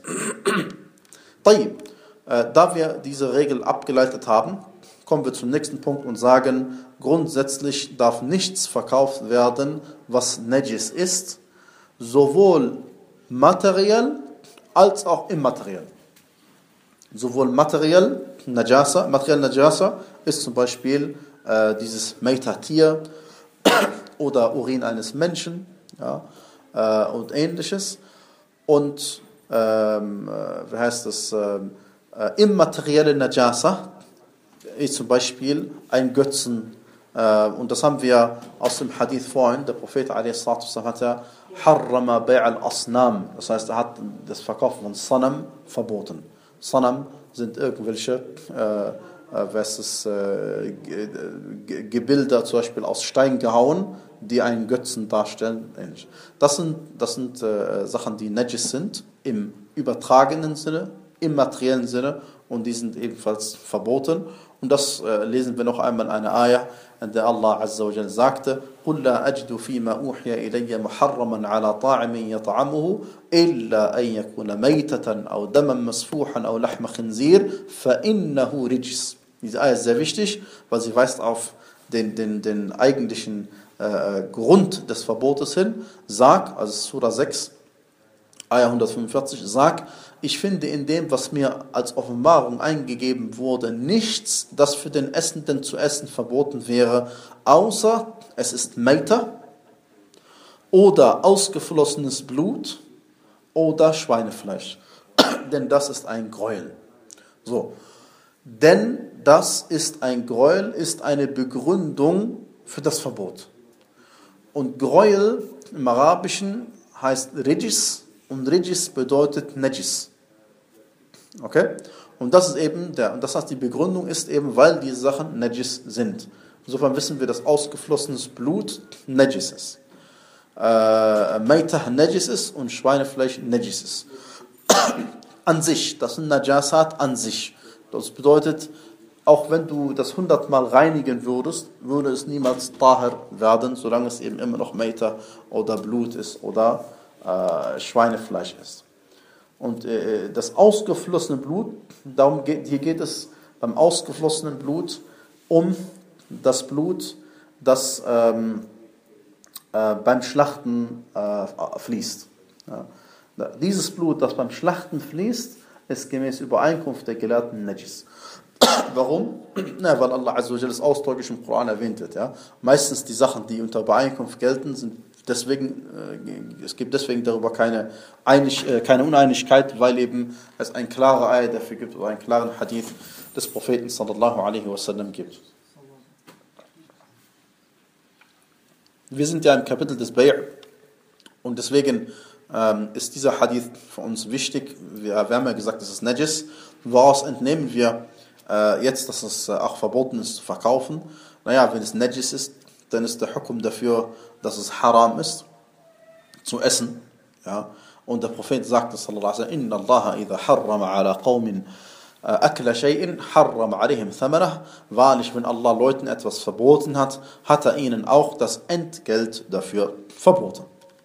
Tayyib. Da wir diese Regel abgeleitet haben, kommen wir zum nächsten Punkt und sagen, grundsätzlich darf nichts verkauft werden, was Najis ist, sowohl materiell als auch immateriell. Sowohl materiell Najasa, materiell Najasa ist zum Beispiel äh, dieses Meita-Tier oder Urin eines Menschen, ja, äh, und ähnliches. Und ähm, äh, wie heißt das? Ähm, äh, immaterielle Najasa ist zum Beispiel ein Götzen. Äh, und das haben wir aus dem Hadith vorhin. Der Prophet a s. hat ja Harrama Bay' al-Asnam. Das heißt, er hat das Verkaufen von Sanam verboten. Sanam sind irgendwelche äh, äh, was ist, äh, Gebilde, zum Beispiel aus Stein gehauen, die einen Götzen darstellen. Das sind, das sind äh, Sachen, die Najis sind, im übertragenen Sinne, im materiellen Sinne, und die sind ebenfalls verboten. Und das äh, lesen wir noch einmal in einer Ayah, in der Allah Azza wa Jalla sagte: قُلْ لَا أَجْدُ فِي مَا أُوحِيَ إِلَيَّ مُحَرَّمًا عَلَى طَاعِمٍ يَطْعَمُهُ إِلَّا أَنْ يَكُونَ مَيْتَةً أَوْ دَمًا مَسْفُوحًا أَوْ لَحْمَ خِنْزِيرٍ فَإِنَّهُ رِجْسٌ. Diese Ayah ist sehr wichtig, weil sie weist auf den, den, den eigentlichen äh, Grund des Verbotes hin. Sag, also Surah sechs, Ayah hundertfünfundvierzig, sag: Ich finde in dem, was mir als Offenbarung eingegeben wurde, nichts, das für den Essenden zu essen verboten wäre, außer es ist Meita oder ausgeflossenes Blut oder Schweinefleisch. Denn das ist ein Gräuel. So. Denn das ist ein Gräuel, ist eine Begründung für das Verbot. Und Gräuel im Arabischen heißt Rijis, und Rijis bedeutet Najis. Okay? Und das ist eben der, und das heißt, die Begründung ist eben, weil diese Sachen Najis sind. Insofern wissen wir, dass ausgeflossenes Blut Najis ist. Äh, Maitah Najis ist und Schweinefleisch Najis ist. An sich, das sind Najasat an sich. Das bedeutet, auch wenn du das hundertmal reinigen würdest, würde es niemals Tahir werden, solange es eben immer noch Maitah oder Blut ist oder äh, Schweinefleisch ist. Und äh, das ausgeflossene Blut, darum geht, hier geht es beim ausgeflossenen Blut um das Blut, das ähm, äh, beim Schlachten äh, fließt. Ja. Dieses Blut, das beim Schlachten fließt, ist gemäß Übereinkunft der Gelehrten Najis. Warum? Na, weil Allah Azza wa Jalla es ausdrücklich im Koran erwähnt wird. Ja. Meistens die Sachen, die unter Übereinkunft gelten, sind deswegen, äh, es gibt deswegen darüber keine, Einig, äh, keine Uneinigkeit, weil eben es ein klarer Ayah dafür gibt oder einen klaren Hadith des Propheten sallallahu alaihi wasallam gibt. Wir sind ja im Kapitel des Bay' und deswegen ähm, ist dieser Hadith für uns wichtig. Wir, wir haben ja gesagt, es ist Najis. Woraus entnehmen wir äh, jetzt, dass es äh, auch verboten ist zu verkaufen? Naja, wenn es Najis ist, dann ist der Hukum dafür, dass es haram ist, zu essen. Ja? Und der Prophet sagte, sallallahu alaihi wasallam, Inna Allaha idha harrama ala qawmin akla shay'in harrama alaihim thamanah. Wahrlich, wenn Allah Leuten etwas verboten hat, hat er ihnen auch das Entgelt dafür verboten.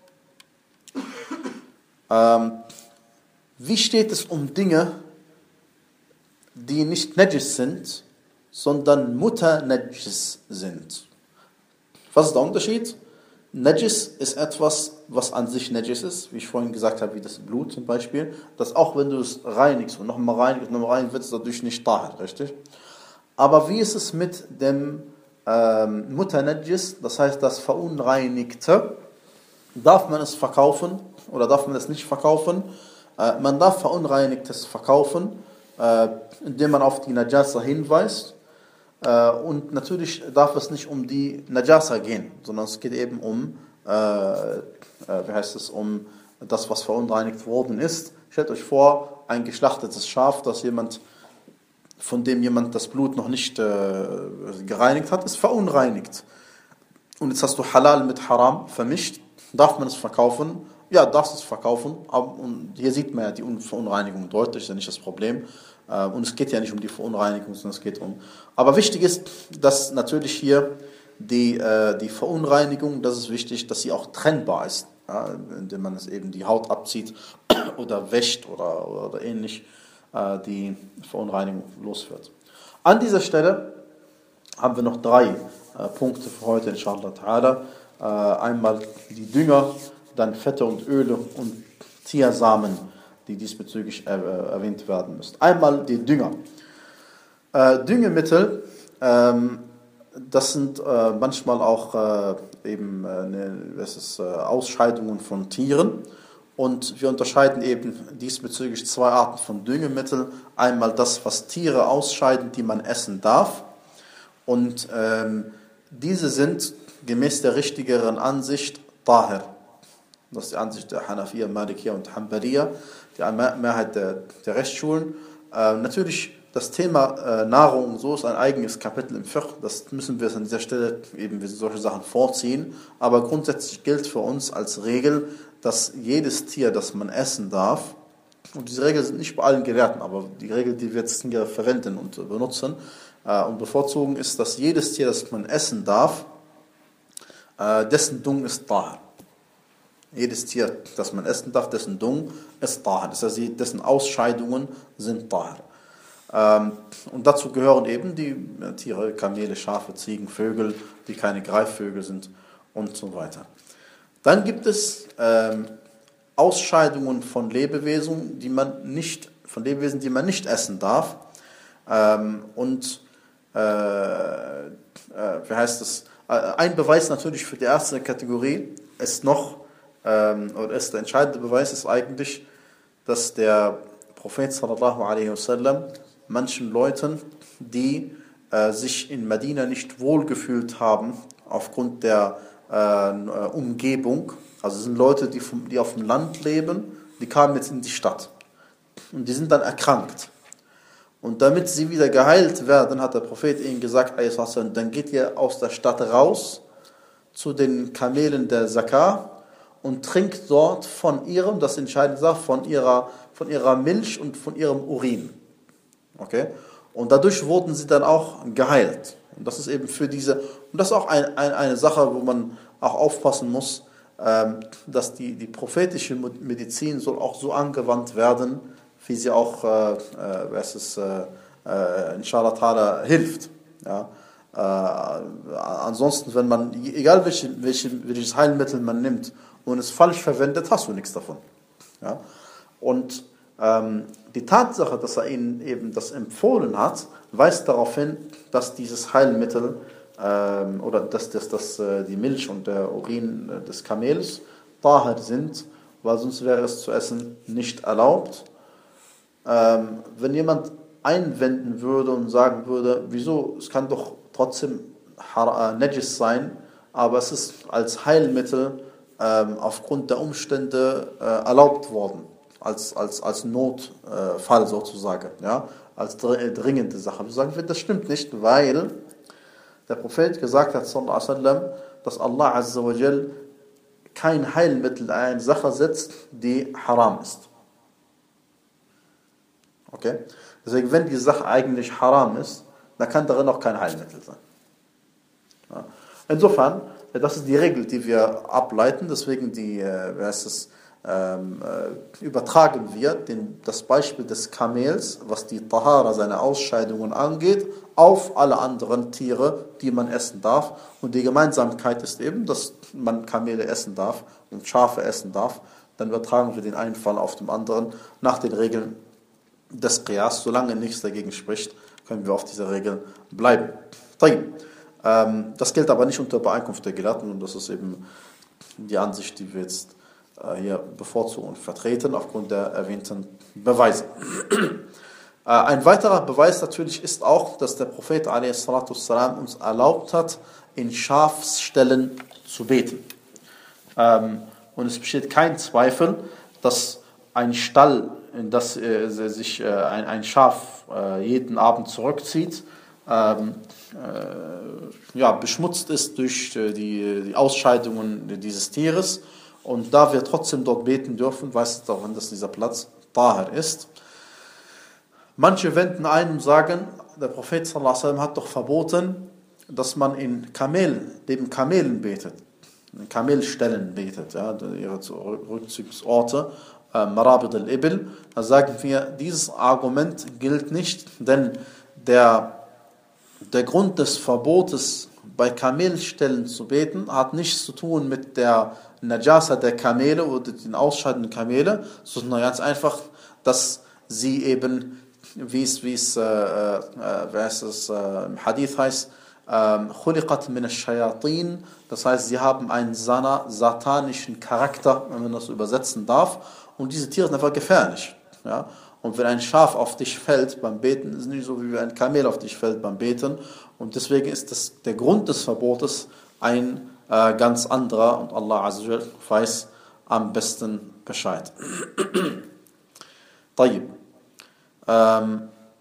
Ähm, wie steht es um Dinge, die nicht Najis sind, sondern Mutanajis sind? Was ist der Unterschied? Najis ist etwas, was an sich Najis ist, wie ich vorhin gesagt habe, wie das Blut zum Beispiel, dass auch wenn du es reinigst und nochmal reinigst und nochmal reinigst, wird es dadurch nicht tahir, richtig? Aber wie ist es mit dem ähm, Mutanajis, das heißt das Verunreinigte? Darf man es verkaufen oder darf man es nicht verkaufen? Äh, man darf Verunreinigtes verkaufen, äh, indem man auf die Najasa hinweist. Äh, und natürlich darf es nicht um die Najasa gehen, sondern es geht eben um, äh, äh, wie heißt es, um das, was verunreinigt worden ist. Stellt euch vor, ein geschlachtetes Schaf, das jemand, von dem jemand das Blut noch nicht äh, gereinigt hat, ist verunreinigt. Und jetzt hast du Halal mit Haram vermischt. Darf man es verkaufen? Ja, darfst es verkaufen. Aber, und hier sieht man ja die Verunreinigung deutlich, ist ja nicht das Problem. Und es geht ja nicht um die Verunreinigung, sondern es geht um... Aber wichtig ist, dass natürlich hier die, die Verunreinigung, das ist wichtig, dass sie auch trennbar ist. Ja, indem man es eben die Haut abzieht oder wäscht oder, oder ähnlich die Verunreinigung losführt. An dieser Stelle haben wir noch drei Punkte für heute, inshallah ta'ala. Einmal die Dünger, dann Fette und Öle und Tiersamen, die diesbezüglich erwähnt werden müssen. Einmal die Dünger. Äh, Düngemittel ähm, das sind äh, manchmal auch äh, eben äh, ne, das ist, äh, Ausscheidungen von Tieren. Und wir unterscheiden eben diesbezüglich zwei Arten von Düngemitteln. Einmal das, was Tiere ausscheiden, die man essen darf. Und ähm, diese sind gemäß der richtigeren Ansicht Tahir. Das ist die Ansicht der Hanafiya, Malikiya und Hanbaliya, die Mehrheit der, der Rechtsschulen. Äh, natürlich, das Thema äh, Nahrung und so ist ein eigenes Kapitel im Fiqh. Das müssen wir an dieser Stelle eben solche Sachen vorziehen. Aber grundsätzlich gilt für uns als Regel, dass jedes Tier, das man essen darf, und diese Regeln sind nicht bei allen Gelehrten, aber die Regel, die wir jetzt hier verwenden und benutzen äh, und bevorzugen, ist, dass jedes Tier, das man essen darf, äh, dessen Dung ist Tahir. Jedes Tier, das man essen darf, dessen Dung ist Tahir. Das heißt, dessen Ausscheidungen sind Tahir. Ähm, und dazu gehören eben die äh, Tiere, Kamele, Schafe, Ziegen, Vögel, die keine Greifvögel sind und so weiter. Dann gibt es ähm, Ausscheidungen von Lebewesen, die man nicht, von Lebewesen, die man nicht essen darf. Ähm, und äh, äh, wie heißt es? Äh, ein Beweis natürlich für die erste Kategorie ist noch, ähm, oder ist der entscheidende Beweis ist eigentlich, dass der Prophet sallallahu alaihi wasallam manchen Leuten, die äh, sich in Medina nicht wohlgefühlt haben aufgrund der äh, Umgebung, also es sind Leute, die, vom, die auf dem Land leben, die kamen jetzt in die Stadt und die sind dann erkrankt. Und damit sie wieder geheilt werden, hat der Prophet ihnen gesagt, dann geht ihr aus der Stadt raus zu den Kamelen der Zakah und trinkt dort von ihrem, das entscheidende Sache, von ihrer, von ihrer Milch und von ihrem Urin. Okay? Und dadurch wurden sie dann auch geheilt. Und das ist eben für diese, und das ist auch ein, ein, eine Sache, wo man auch aufpassen muss, ähm, dass die, die prophetische Medizin soll auch so angewandt werden, wie sie auch, äh, äh, was ist, äh, äh, inshallah ta'ala hilft. Ja? Äh, ansonsten, wenn man, egal welche, welche, welches Heilmittel man nimmt und es falsch verwendet, hast du nichts davon. Ja? Und ähm, die Tatsache, dass er ihnen eben das empfohlen hat, weist darauf hin, dass dieses Heilmittel ähm, oder dass, dass, dass äh, die Milch und der Urin äh, des Kamels Tahir sind, weil sonst wäre es zu essen nicht erlaubt. Ähm, wenn jemand einwenden würde und sagen würde, wieso, es kann doch trotzdem äh, Najis sein, aber es ist als Heilmittel ähm, aufgrund der Umstände äh, erlaubt worden. Als, als, als Notfall äh, sozusagen, ja, als dringende Sache. Wir sagen, das stimmt nicht, weil der Prophet gesagt hat, sallallahu alaihi wasallam, dass Allah azza wa jal kein Heilmittel in eine Sache setzt, die haram ist. Okay? Deswegen, wenn die Sache eigentlich haram ist, dann kann darin auch kein Heilmittel sein. Ja. Insofern, das ist die Regel, die wir ableiten, deswegen die, äh, wie heißt es, Ähm, äh, übertragen wir den, das Beispiel des Kamels, was die Tahara, seine Ausscheidungen angeht, auf alle anderen Tiere, die man essen darf. Und die Gemeinsamkeit ist eben, dass man Kamele essen darf und Schafe essen darf. Dann übertragen wir den einen Fall auf den anderen nach den Regeln des Qiyas. Solange nichts dagegen spricht, können wir auf dieser Regel bleiben. Ähm, das gilt aber nicht unter Beeinkunft der Gelehrten und das ist eben die Ansicht, die wir jetzt hier bevorzugen und vertreten aufgrund der erwähnten Beweise. Ein weiterer Beweis natürlich ist auch, dass der Prophet a s. uns erlaubt hat, in Schafsställen zu beten. Und es besteht kein Zweifel, dass ein Stall, in das sich ein Schaf jeden Abend zurückzieht, ja, beschmutzt ist durch die, die Ausscheidungen dieses Tieres. Und da wir trotzdem dort beten dürfen, weist es darauf hin, dass dieser Platz Tahir ist. Manche wenden ein und sagen, der Prophet sallallahu alaihi wasallam hat doch verboten, dass man in Kamelen, neben Kamelen betet, in Kamelstellen betet, ja, ihre Rückzugsorte, äh, Marabid al-Ibil. Da sagen wir, dieses Argument gilt nicht, denn der, der Grund des Verbotes, bei Kamelstellen zu beten, hat nichts zu tun mit der Najasa der Kamele oder den ausscheidenden Kamele, sondern ganz einfach, dass sie eben, wie es, wie es, äh, äh, wie heißt es, äh, im Hadith heißt, ähm, خُلِقَتْ مِنَ الشَّيَاطِينِ, das heißt, sie haben einen satanischen Charakter, wenn man das so übersetzen darf, und diese Tiere sind einfach gefährlich. Ja? Und wenn ein Schaf auf dich fällt beim Beten, ist es nicht so, wie wenn ein Kamel auf dich fällt beim Beten, und deswegen ist das, der Grund des Verbotes ein äh, ganz anderer, und Allah Azza wa Jal weiß am besten Bescheid. طيب. Ähm,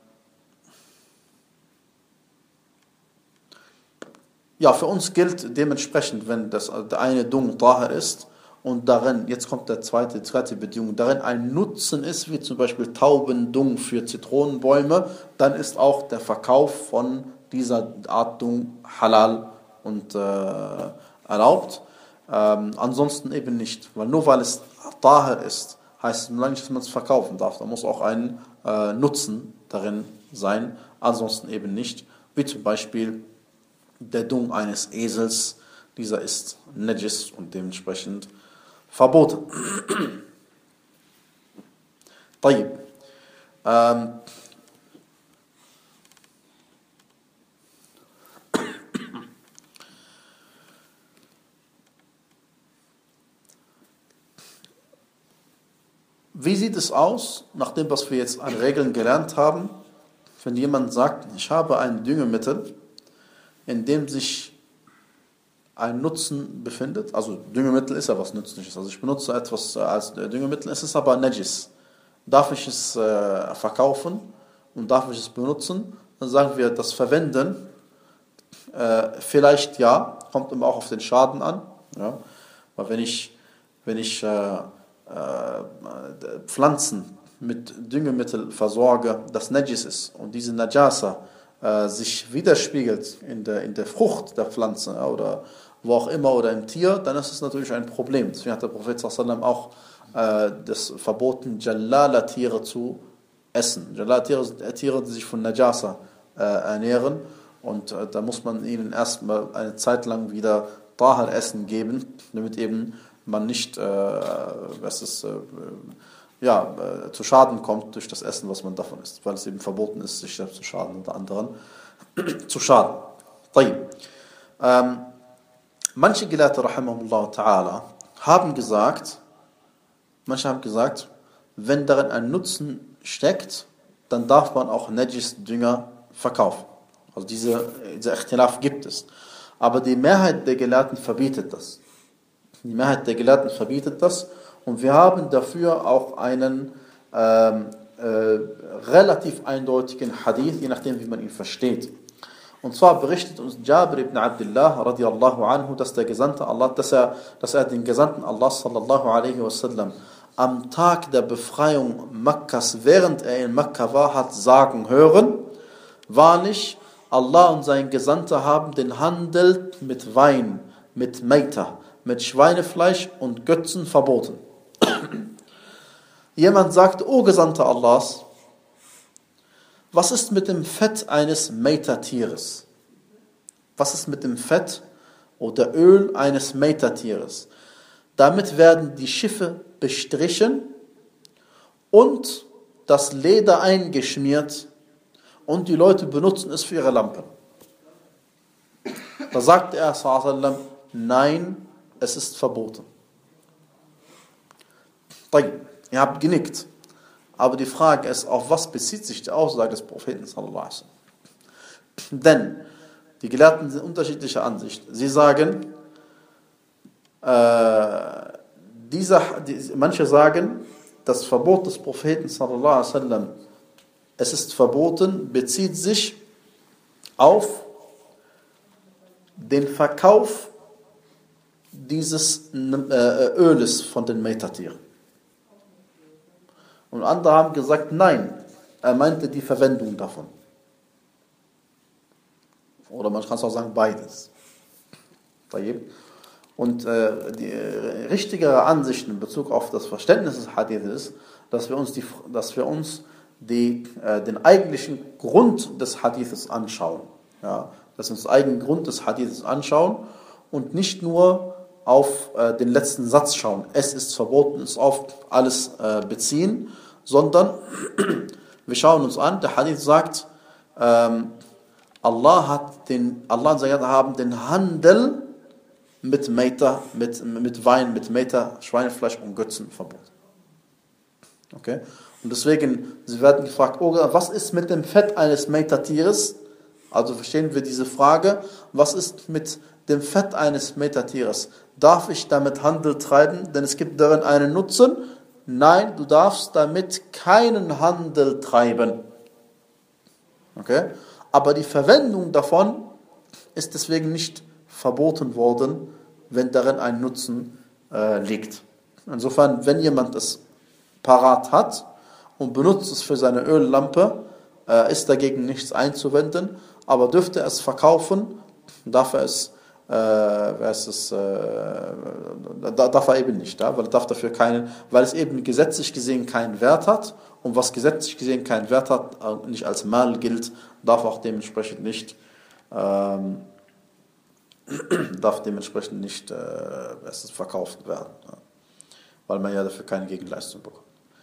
Ja, für uns gilt dementsprechend, wenn das der eine Dung Tahir ist und darin, jetzt kommt der zweite, die zweite Bedingung, darin ein Nutzen ist, wie zum Beispiel Taubendung für Zitronenbäume, dann ist auch der Verkauf von dieser Art Dung halal und äh, erlaubt. Ähm, ansonsten eben nicht, weil nur weil es Tahir ist, heißt es nur nicht, dass man es verkaufen darf. Da muss auch ein äh, Nutzen darin sein, ansonsten eben nicht, wie zum Beispiel der Dung eines Esels, dieser ist Najis und dementsprechend verboten. طيب. Ähm, Wie sieht es aus, nach dem, was wir jetzt an Regeln gelernt haben, wenn jemand sagt, ich habe ein Düngemittel, in dem sich ein Nutzen befindet, also Düngemittel ist ja was Nützliches, also ich benutze etwas als Düngemittel, es ist aber Najis. Darf ich es äh, verkaufen und darf ich es benutzen? Dann sagen wir, das Verwenden, äh, vielleicht ja, kommt immer auch auf den Schaden an, ja? Weil wenn ich, wenn ich äh, äh, Pflanzen mit Düngemittel versorge, das Najis ist und diese Najasa sich widerspiegelt in der, in der Frucht der Pflanze oder wo auch immer oder im Tier, dann ist es natürlich ein Problem. Deswegen hat der Prophet sallallahu alaihi wasallam auch äh, das verboten, Jalala-Tiere zu essen. Jalala-Tiere sind Tiere, die sich von Najasa äh, ernähren, und äh, da muss man ihnen erstmal eine Zeit lang wieder Tahal-Essen geben, damit eben man nicht, äh, was ist, äh, ja, äh, zu Schaden kommt durch das Essen, was man davon isst, weil es eben verboten ist, sich selbst zu schaden oder anderen zu schaden. Ähm, manche Gelehrte, rahimahumullah ta'ala, haben gesagt, manche haben gesagt, wenn darin ein Nutzen steckt, dann darf man auch Najis-Dünger verkaufen. Also diese, dieser Ikhtilaf gibt es. Aber die Mehrheit der Gelehrten verbietet das. Die Mehrheit der Gelehrten verbietet das. Und wir haben dafür auch einen ähm, äh, relativ eindeutigen Hadith, je nachdem, wie man ihn versteht. Und zwar berichtet uns Jabir ibn Abdullah radiallahu anhu, dass der Gesandte Allah, dass er, dass er den Gesandten Allah sallallahu alaihi wasallam am Tag der Befreiung Mekkas, während er in Mekka war, hat sagen hören: Wahrlich, Allah und sein Gesandter haben den Handel mit Wein, mit Meita, mit Schweinefleisch und Götzen verboten. Jemand sagt: O Gesandter Allahs, was ist mit dem Fett eines Meita-Tieres? Was ist mit dem Fett oder Öl eines Meita-Tieres? Damit werden die Schiffe bestrichen und das Leder eingeschmiert und die Leute benutzen es für ihre Lampen. Da sagte er sallallahu alaihi wasallam: Nein, es ist verboten. Ihr habt genickt. Aber die Frage ist, auf was bezieht sich die Aussage des Propheten sallallahu alaihi wasallam? Denn die Gelehrten sind unterschiedlicher Ansicht. Sie sagen, äh, dieser, die, manche sagen, das Verbot des Propheten sallallahu alaihi wasallam, es ist verboten, bezieht sich auf den Verkauf dieses äh, Öles von den Meitatieren. Und andere haben gesagt, nein, er meinte die Verwendung davon. Oder man kann es auch sagen, beides. Und äh, die äh, richtigere Ansicht in Bezug auf das Verständnis des Hadith ist, dass wir uns, die, dass wir uns die, äh, den eigentlichen Grund des Hadithes anschauen. Ja, dass wir uns den eigentlichen Grund des Hadithes anschauen und nicht nur auf äh, den letzten Satz schauen. Es ist verboten, es auf alles äh, beziehen, sondern wir schauen uns an, der Hadith sagt, ähm, Allah hat den, Allah und seine haben den Handel mit Meita, mit, mit Wein, mit Meita, Schweinefleisch und Götzen verboten. Okay? Und deswegen, sie werden gefragt, oh, was ist mit dem Fett eines Meita-Tieres? Also verstehen wir diese Frage, was ist mit dem Fett eines Meita-Tieres? Darf ich damit Handel treiben, denn es gibt darin einen Nutzen? Nein, du darfst damit keinen Handel treiben. Okay? Aber die Verwendung davon ist deswegen nicht verboten worden, wenn darin ein Nutzen äh, liegt. Insofern, wenn jemand es parat hat und benutzt es für seine Öllampe, äh, ist dagegen nichts einzuwenden, aber dürfte er es verkaufen, darf er es, äh, wer ist es, äh, darf er eben nicht, ja? Weil er darf dafür keinen, weil es eben gesetzlich gesehen keinen Wert hat und was gesetzlich gesehen keinen Wert hat, nicht als Mal gilt, darf auch dementsprechend nicht, ähm, darf dementsprechend nicht äh, es ist verkauft werden, ja? Weil man ja dafür keine Gegenleistung bekommt.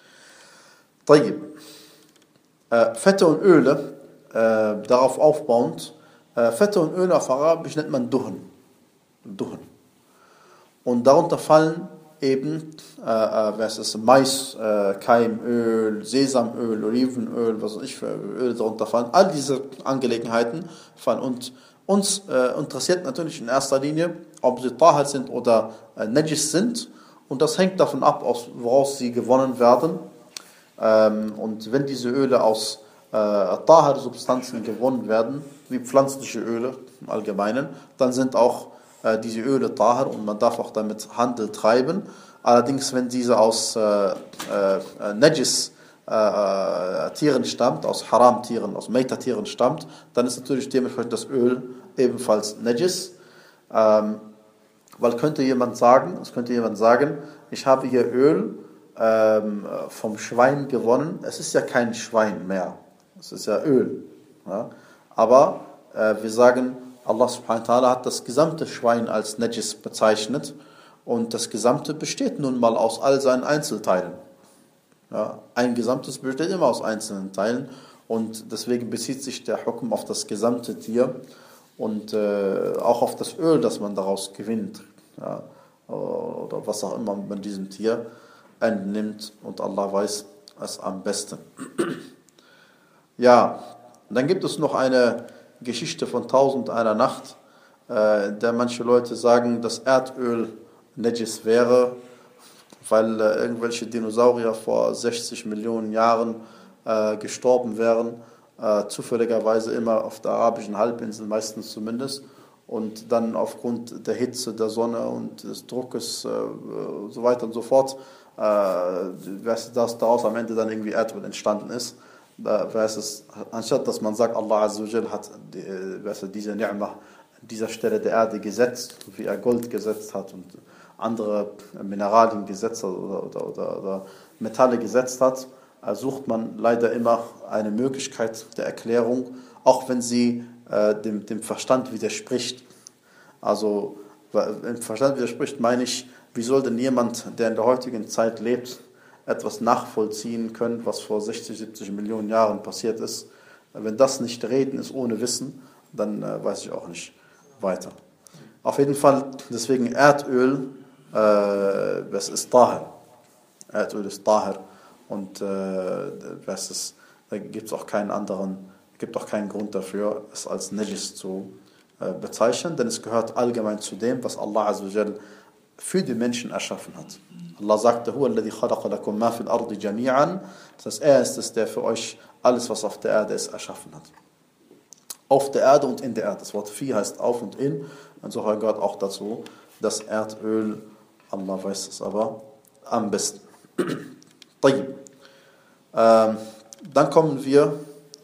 طيب. Äh, Fette und Öle, äh, darauf aufbauend, äh, Fette und Öle auf Arabisch nennt man Duhn. Duhn. Und darunter fallen eben, äh, äh, was ist Mais, äh, Keimöl, Sesamöl, Olivenöl, was weiß ich für Öle darunter fallen. All diese Angelegenheiten fallen. Und uns äh, interessiert natürlich in erster Linie, ob sie Tahar sind oder äh, Najis sind. Und das hängt davon ab, aus, woraus sie gewonnen werden. Ähm, und wenn diese Öle aus äh, Tahar-Substanzen gewonnen werden, wie pflanzliche Öle im Allgemeinen, dann sind auch äh, diese Öle Tahar und man darf auch damit Handel treiben. Allerdings, wenn diese aus äh, äh, Najis äh, Tieren stammt, aus Haram-Tieren, aus Meita-Tieren stammt, dann ist natürlich dementsprechend das Öl ebenfalls Najis. Ähm, weil könnte jemand sagen, es könnte jemand sagen, ich habe hier Öl ähm, vom Schwein gewonnen. Es ist ja kein Schwein mehr, es ist ja Öl. Ja? Aber äh, wir sagen, Allah subhanahu wa ta'ala hat das gesamte Schwein als Najis bezeichnet und das gesamte besteht nun mal aus all seinen Einzelteilen. Ja? Ein gesamtes besteht immer aus einzelnen Teilen und deswegen bezieht sich der Hukm auf das gesamte Tier und äh, auch auf das Öl, das man daraus gewinnt, ja? Oder was auch immer man diesem Tier entnimmt und Allah weiß es am besten. Ja, dann gibt es noch eine Geschichte von Tausend einer Nacht, äh, der manche Leute sagen, dass Erdöl Najis wäre, weil äh, irgendwelche Dinosaurier vor sechzig Millionen Jahren äh, gestorben wären, äh, zufälligerweise immer auf der arabischen Halbinsel, meistens zumindest, und dann aufgrund der Hitze, der Sonne und des Druckes äh, so weiter und so fort, äh, dass daraus am Ende dann irgendwie Erdöl entstanden ist. Da weiß es, anstatt dass man sagt, Allah Azza wa Jal hat die, weiß es, diese Ni'mah an dieser Stelle der Erde gesetzt, wie er Gold gesetzt hat und andere Mineralien gesetzt hat oder, oder, oder, oder Metalle gesetzt hat, sucht man leider immer eine Möglichkeit der Erklärung, auch wenn sie äh, dem, dem Verstand widerspricht. Also im Verstand widerspricht meine ich, wie soll denn jemand, der in der heutigen Zeit lebt, etwas nachvollziehen können, was vor sechzig, siebzig Millionen Jahren passiert ist. Wenn das nicht Reden ist ohne Wissen, dann äh, weiß ich auch nicht weiter. Auf jeden Fall, deswegen Erdöl, äh, das ist Tahir. Erdöl ist Tahir. Und äh, was ist, da gibt es auch keinen anderen, gibt auch keinen Grund dafür, es als Najis zu äh, bezeichnen, denn es gehört allgemein zu dem, was Allah Azza wa Jal für die Menschen erschaffen hat. Allah sagte, Huwa alladhi khalaqa lakum ma fil ardi jami'an. Das heißt, er ist es, der für euch alles, was auf der Erde ist, erschaffen hat. Auf der Erde und in der Erde. Das Wort Fi heißt auf und in. Insofern gehört auch dazu das Erdöl. Allah weiß es aber am besten. ähm, dann kommen wir,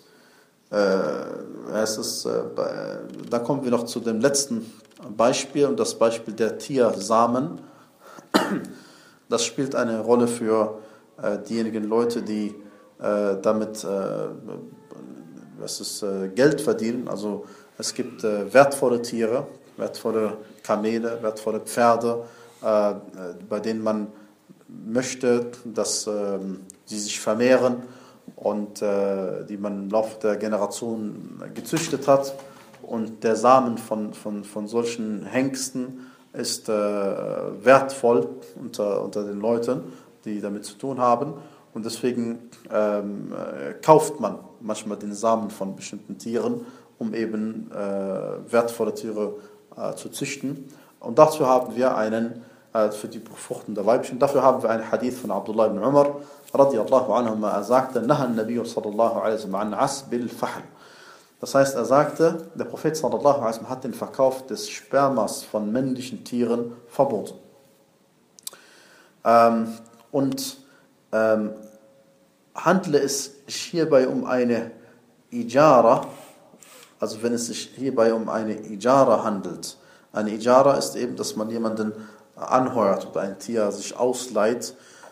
äh, es ist, äh, bei, dann kommen wir noch zu dem letzten Beispiel und das Beispiel der Tiersamen. Das spielt eine Rolle für äh, diejenigen Leute, die äh, damit äh, was ist, äh, Geld verdienen. Also es gibt äh, wertvolle Tiere, wertvolle Kamele, wertvolle Pferde, äh, bei denen man möchte, dass äh, sie sich vermehren und äh, die man im Laufe der Generationen gezüchtet hat. und der Samen von, von, von solchen Hengsten ist äh, wertvoll unter, unter den Leuten, die damit zu tun haben. Und deswegen ähm, äh, kauft man manchmal den Samen von bestimmten Tieren, um eben äh, wertvolle Tiere äh, zu züchten. Und dazu haben wir einen, äh, für die Befruchtung der Weibchen, dafür haben wir einen Hadith von Abdullah ibn Umar, radiyallahu anhu, er sagte, Naha an-Nabiy sallallahu alaihi wa sallam an asbil fahl. Das heißt, er sagte, der Prophet sallallahu alaihi wa sallam hat den Verkauf des Spermas von männlichen Tieren verboten. Ähm, und ähm, handle es hierbei um eine Ijara, also wenn es sich hierbei um eine Ijara handelt. Eine Ijara ist eben, dass man jemanden anheuert oder ein Tier sich ausleiht,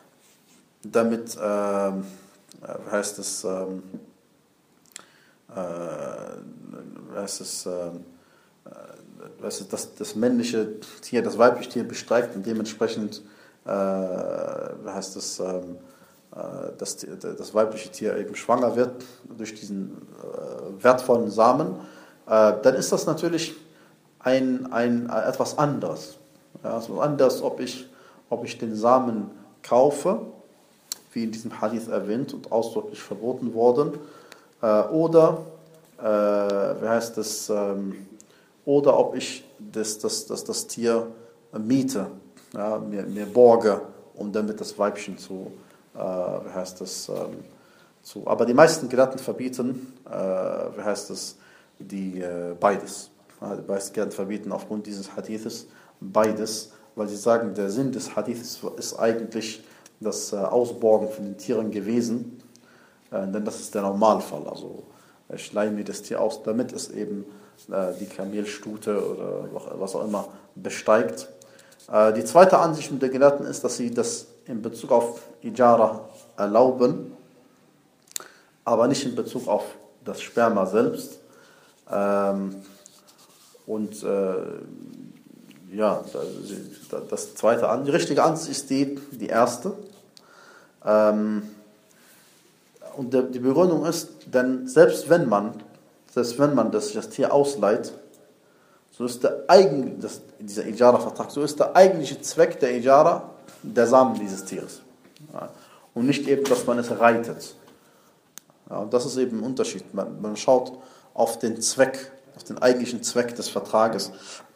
damit, ähm, wie heißt es, ähm, äh, wie heißt es, ähm, äh, heißt es das, das männliche Tier, das weibliche Tier bestreikt und dementsprechend, äh, wie heißt es, ähm, Dass das weibliche Tier eben schwanger wird durch diesen äh, wertvollen Samen, äh, dann ist das natürlich ein, ein, äh, etwas anderes. Ja, so anders, ob ich, ob ich den Samen kaufe, wie in diesem Hadith erwähnt und ausdrücklich verboten worden, äh, oder, äh, wie heißt das, ähm, oder ob ich das, das, das, das Tier miete, ja, mir, mir borge, um damit das Weibchen zu Äh, wie heißt das, ähm, zu, aber die meisten Gelehrten verbieten, äh, wie heißt das, die, äh, beides. Ja, die meisten Gelehrten verbieten aufgrund dieses Hadithes beides, weil sie sagen, der Sinn des Hadithes ist eigentlich das äh, Ausborgen von den Tieren gewesen, äh, denn das ist der Normalfall. Also ich leihe mir das Tier aus, damit es eben äh, die Kamelstute oder was auch immer besteigt. Äh, die zweite Ansicht der Gelehrten ist, dass sie das in Bezug auf Ijara erlauben, aber nicht in Bezug auf das Sperma selbst. Ähm, und äh, ja, das, das zweite, die richtige Ansicht ist die, die erste. Ähm, und der, die Begründung ist, denn selbst wenn man, selbst wenn man das, das Tier ausleiht, so ist der eigen, das, dieser Ijara-Vertrag, so ist der eigentliche Zweck der Ijara der Samen dieses Tieres. Ja. Und nicht eben, dass man es reitet. Ja, und das ist eben ein Unterschied. Man, man schaut auf den Zweck, auf den eigentlichen Zweck des Vertrages.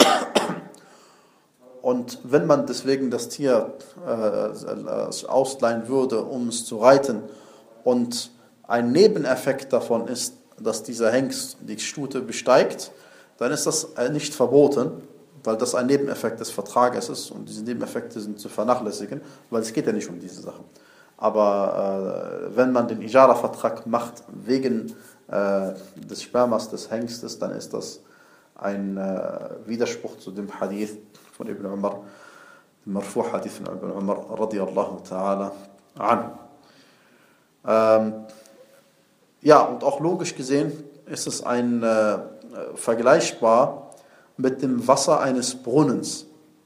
Und wenn man deswegen das Tier äh, ausleihen würde, um es zu reiten, und ein Nebeneffekt davon ist, dass dieser Hengst die Stute besteigt, dann ist das nicht verboten, weil das ein Nebeneffekt des Vertrages ist und diese Nebeneffekte sind zu vernachlässigen, weil es geht ja nicht um diese Sachen. Aber äh, wenn man den Ijara-Vertrag macht wegen äh, des Spermas des Hengstes, dann ist das ein äh, Widerspruch zu dem Hadith von Ibn Umar, dem Marfu' Hadith von Ibn Umar radiyallahu ta'ala an. Ähm, ja, und auch logisch gesehen ist es ein äh, vergleichbar mit dem Wasser eines Brunnens.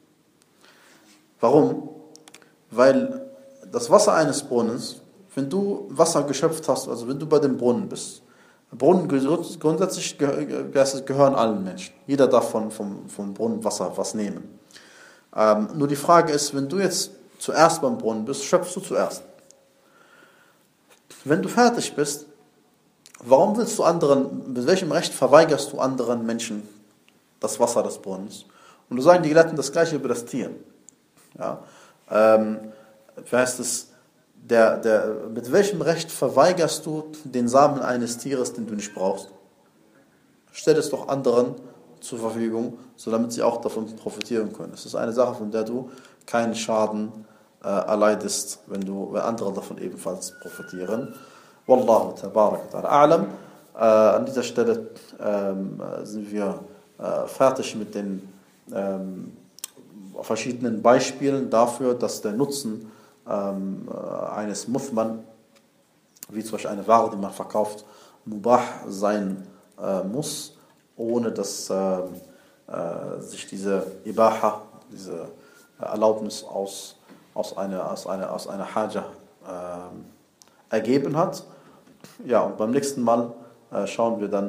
Warum? Weil das Wasser eines Brunnens, wenn du Wasser geschöpft hast, also wenn du bei dem Brunnen bist, Brunnen grundsätzlich gehören allen Menschen. Jeder darf von, vom, vom Brunnen Wasser was nehmen. Ähm, nur die Frage ist, wenn du jetzt zuerst beim Brunnen bist, schöpfst du zuerst. Wenn du fertig bist, warum willst du anderen, mit welchem Recht verweigerst du anderen Menschen das Wasser des Brunnens? Und du sagen die Gelehrten das Gleiche über das Tier. Ja, ähm, wie heißt es, der, der, mit welchem Recht verweigerst du den Samen eines Tieres, den du nicht brauchst? Stell es doch anderen zur Verfügung, so damit sie auch davon profitieren können. Es ist eine Sache, von der du keinen Schaden äh, erleidest, wenn, du, wenn andere davon ebenfalls profitieren. Wallahu tabarak ta'ala a'lam. Äh, an dieser Stelle ähm, sind wir äh, fertig mit den ähm, verschiedenen Beispielen dafür, dass der Nutzen ähm, eines Muthman, wie zum Beispiel eine Ware, die man verkauft, mubah sein äh, muss, ohne dass äh, äh, sich diese Ibaha, diese Erlaubnis aus, aus einer, aus einer, aus einer Haja äh, ergeben hat. Ja, und beim nächsten Mal äh, schauen wir dann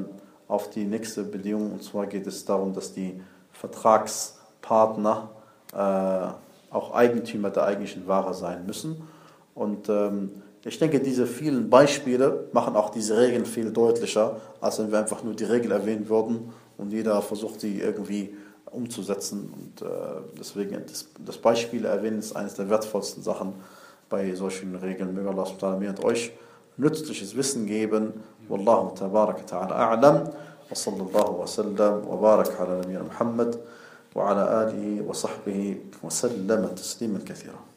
auf die nächste Bedingung, und zwar geht es darum, dass die Vertragspartner äh, auch Eigentümer der eigentlichen Ware sein müssen. Und ähm, ich denke, diese vielen Beispiele machen auch diese Regeln viel deutlicher, als wenn wir einfach nur die Regel erwähnen würden und jeder versucht, sie irgendwie umzusetzen. Und äh, deswegen, das, das Beispiel erwähnen ist eines der wertvollsten Sachen bei solchen Regeln. Möge Allah subhanahu wa ta'ala mir und euch nützliches Wissen geben. Wallahu tabaraka ta'ala a'lam. Wa sallallahu wa sallam wa barak ala nabiyyina Muhammad wa ala alihi wa sahbihi wa sallama tasliman kathira.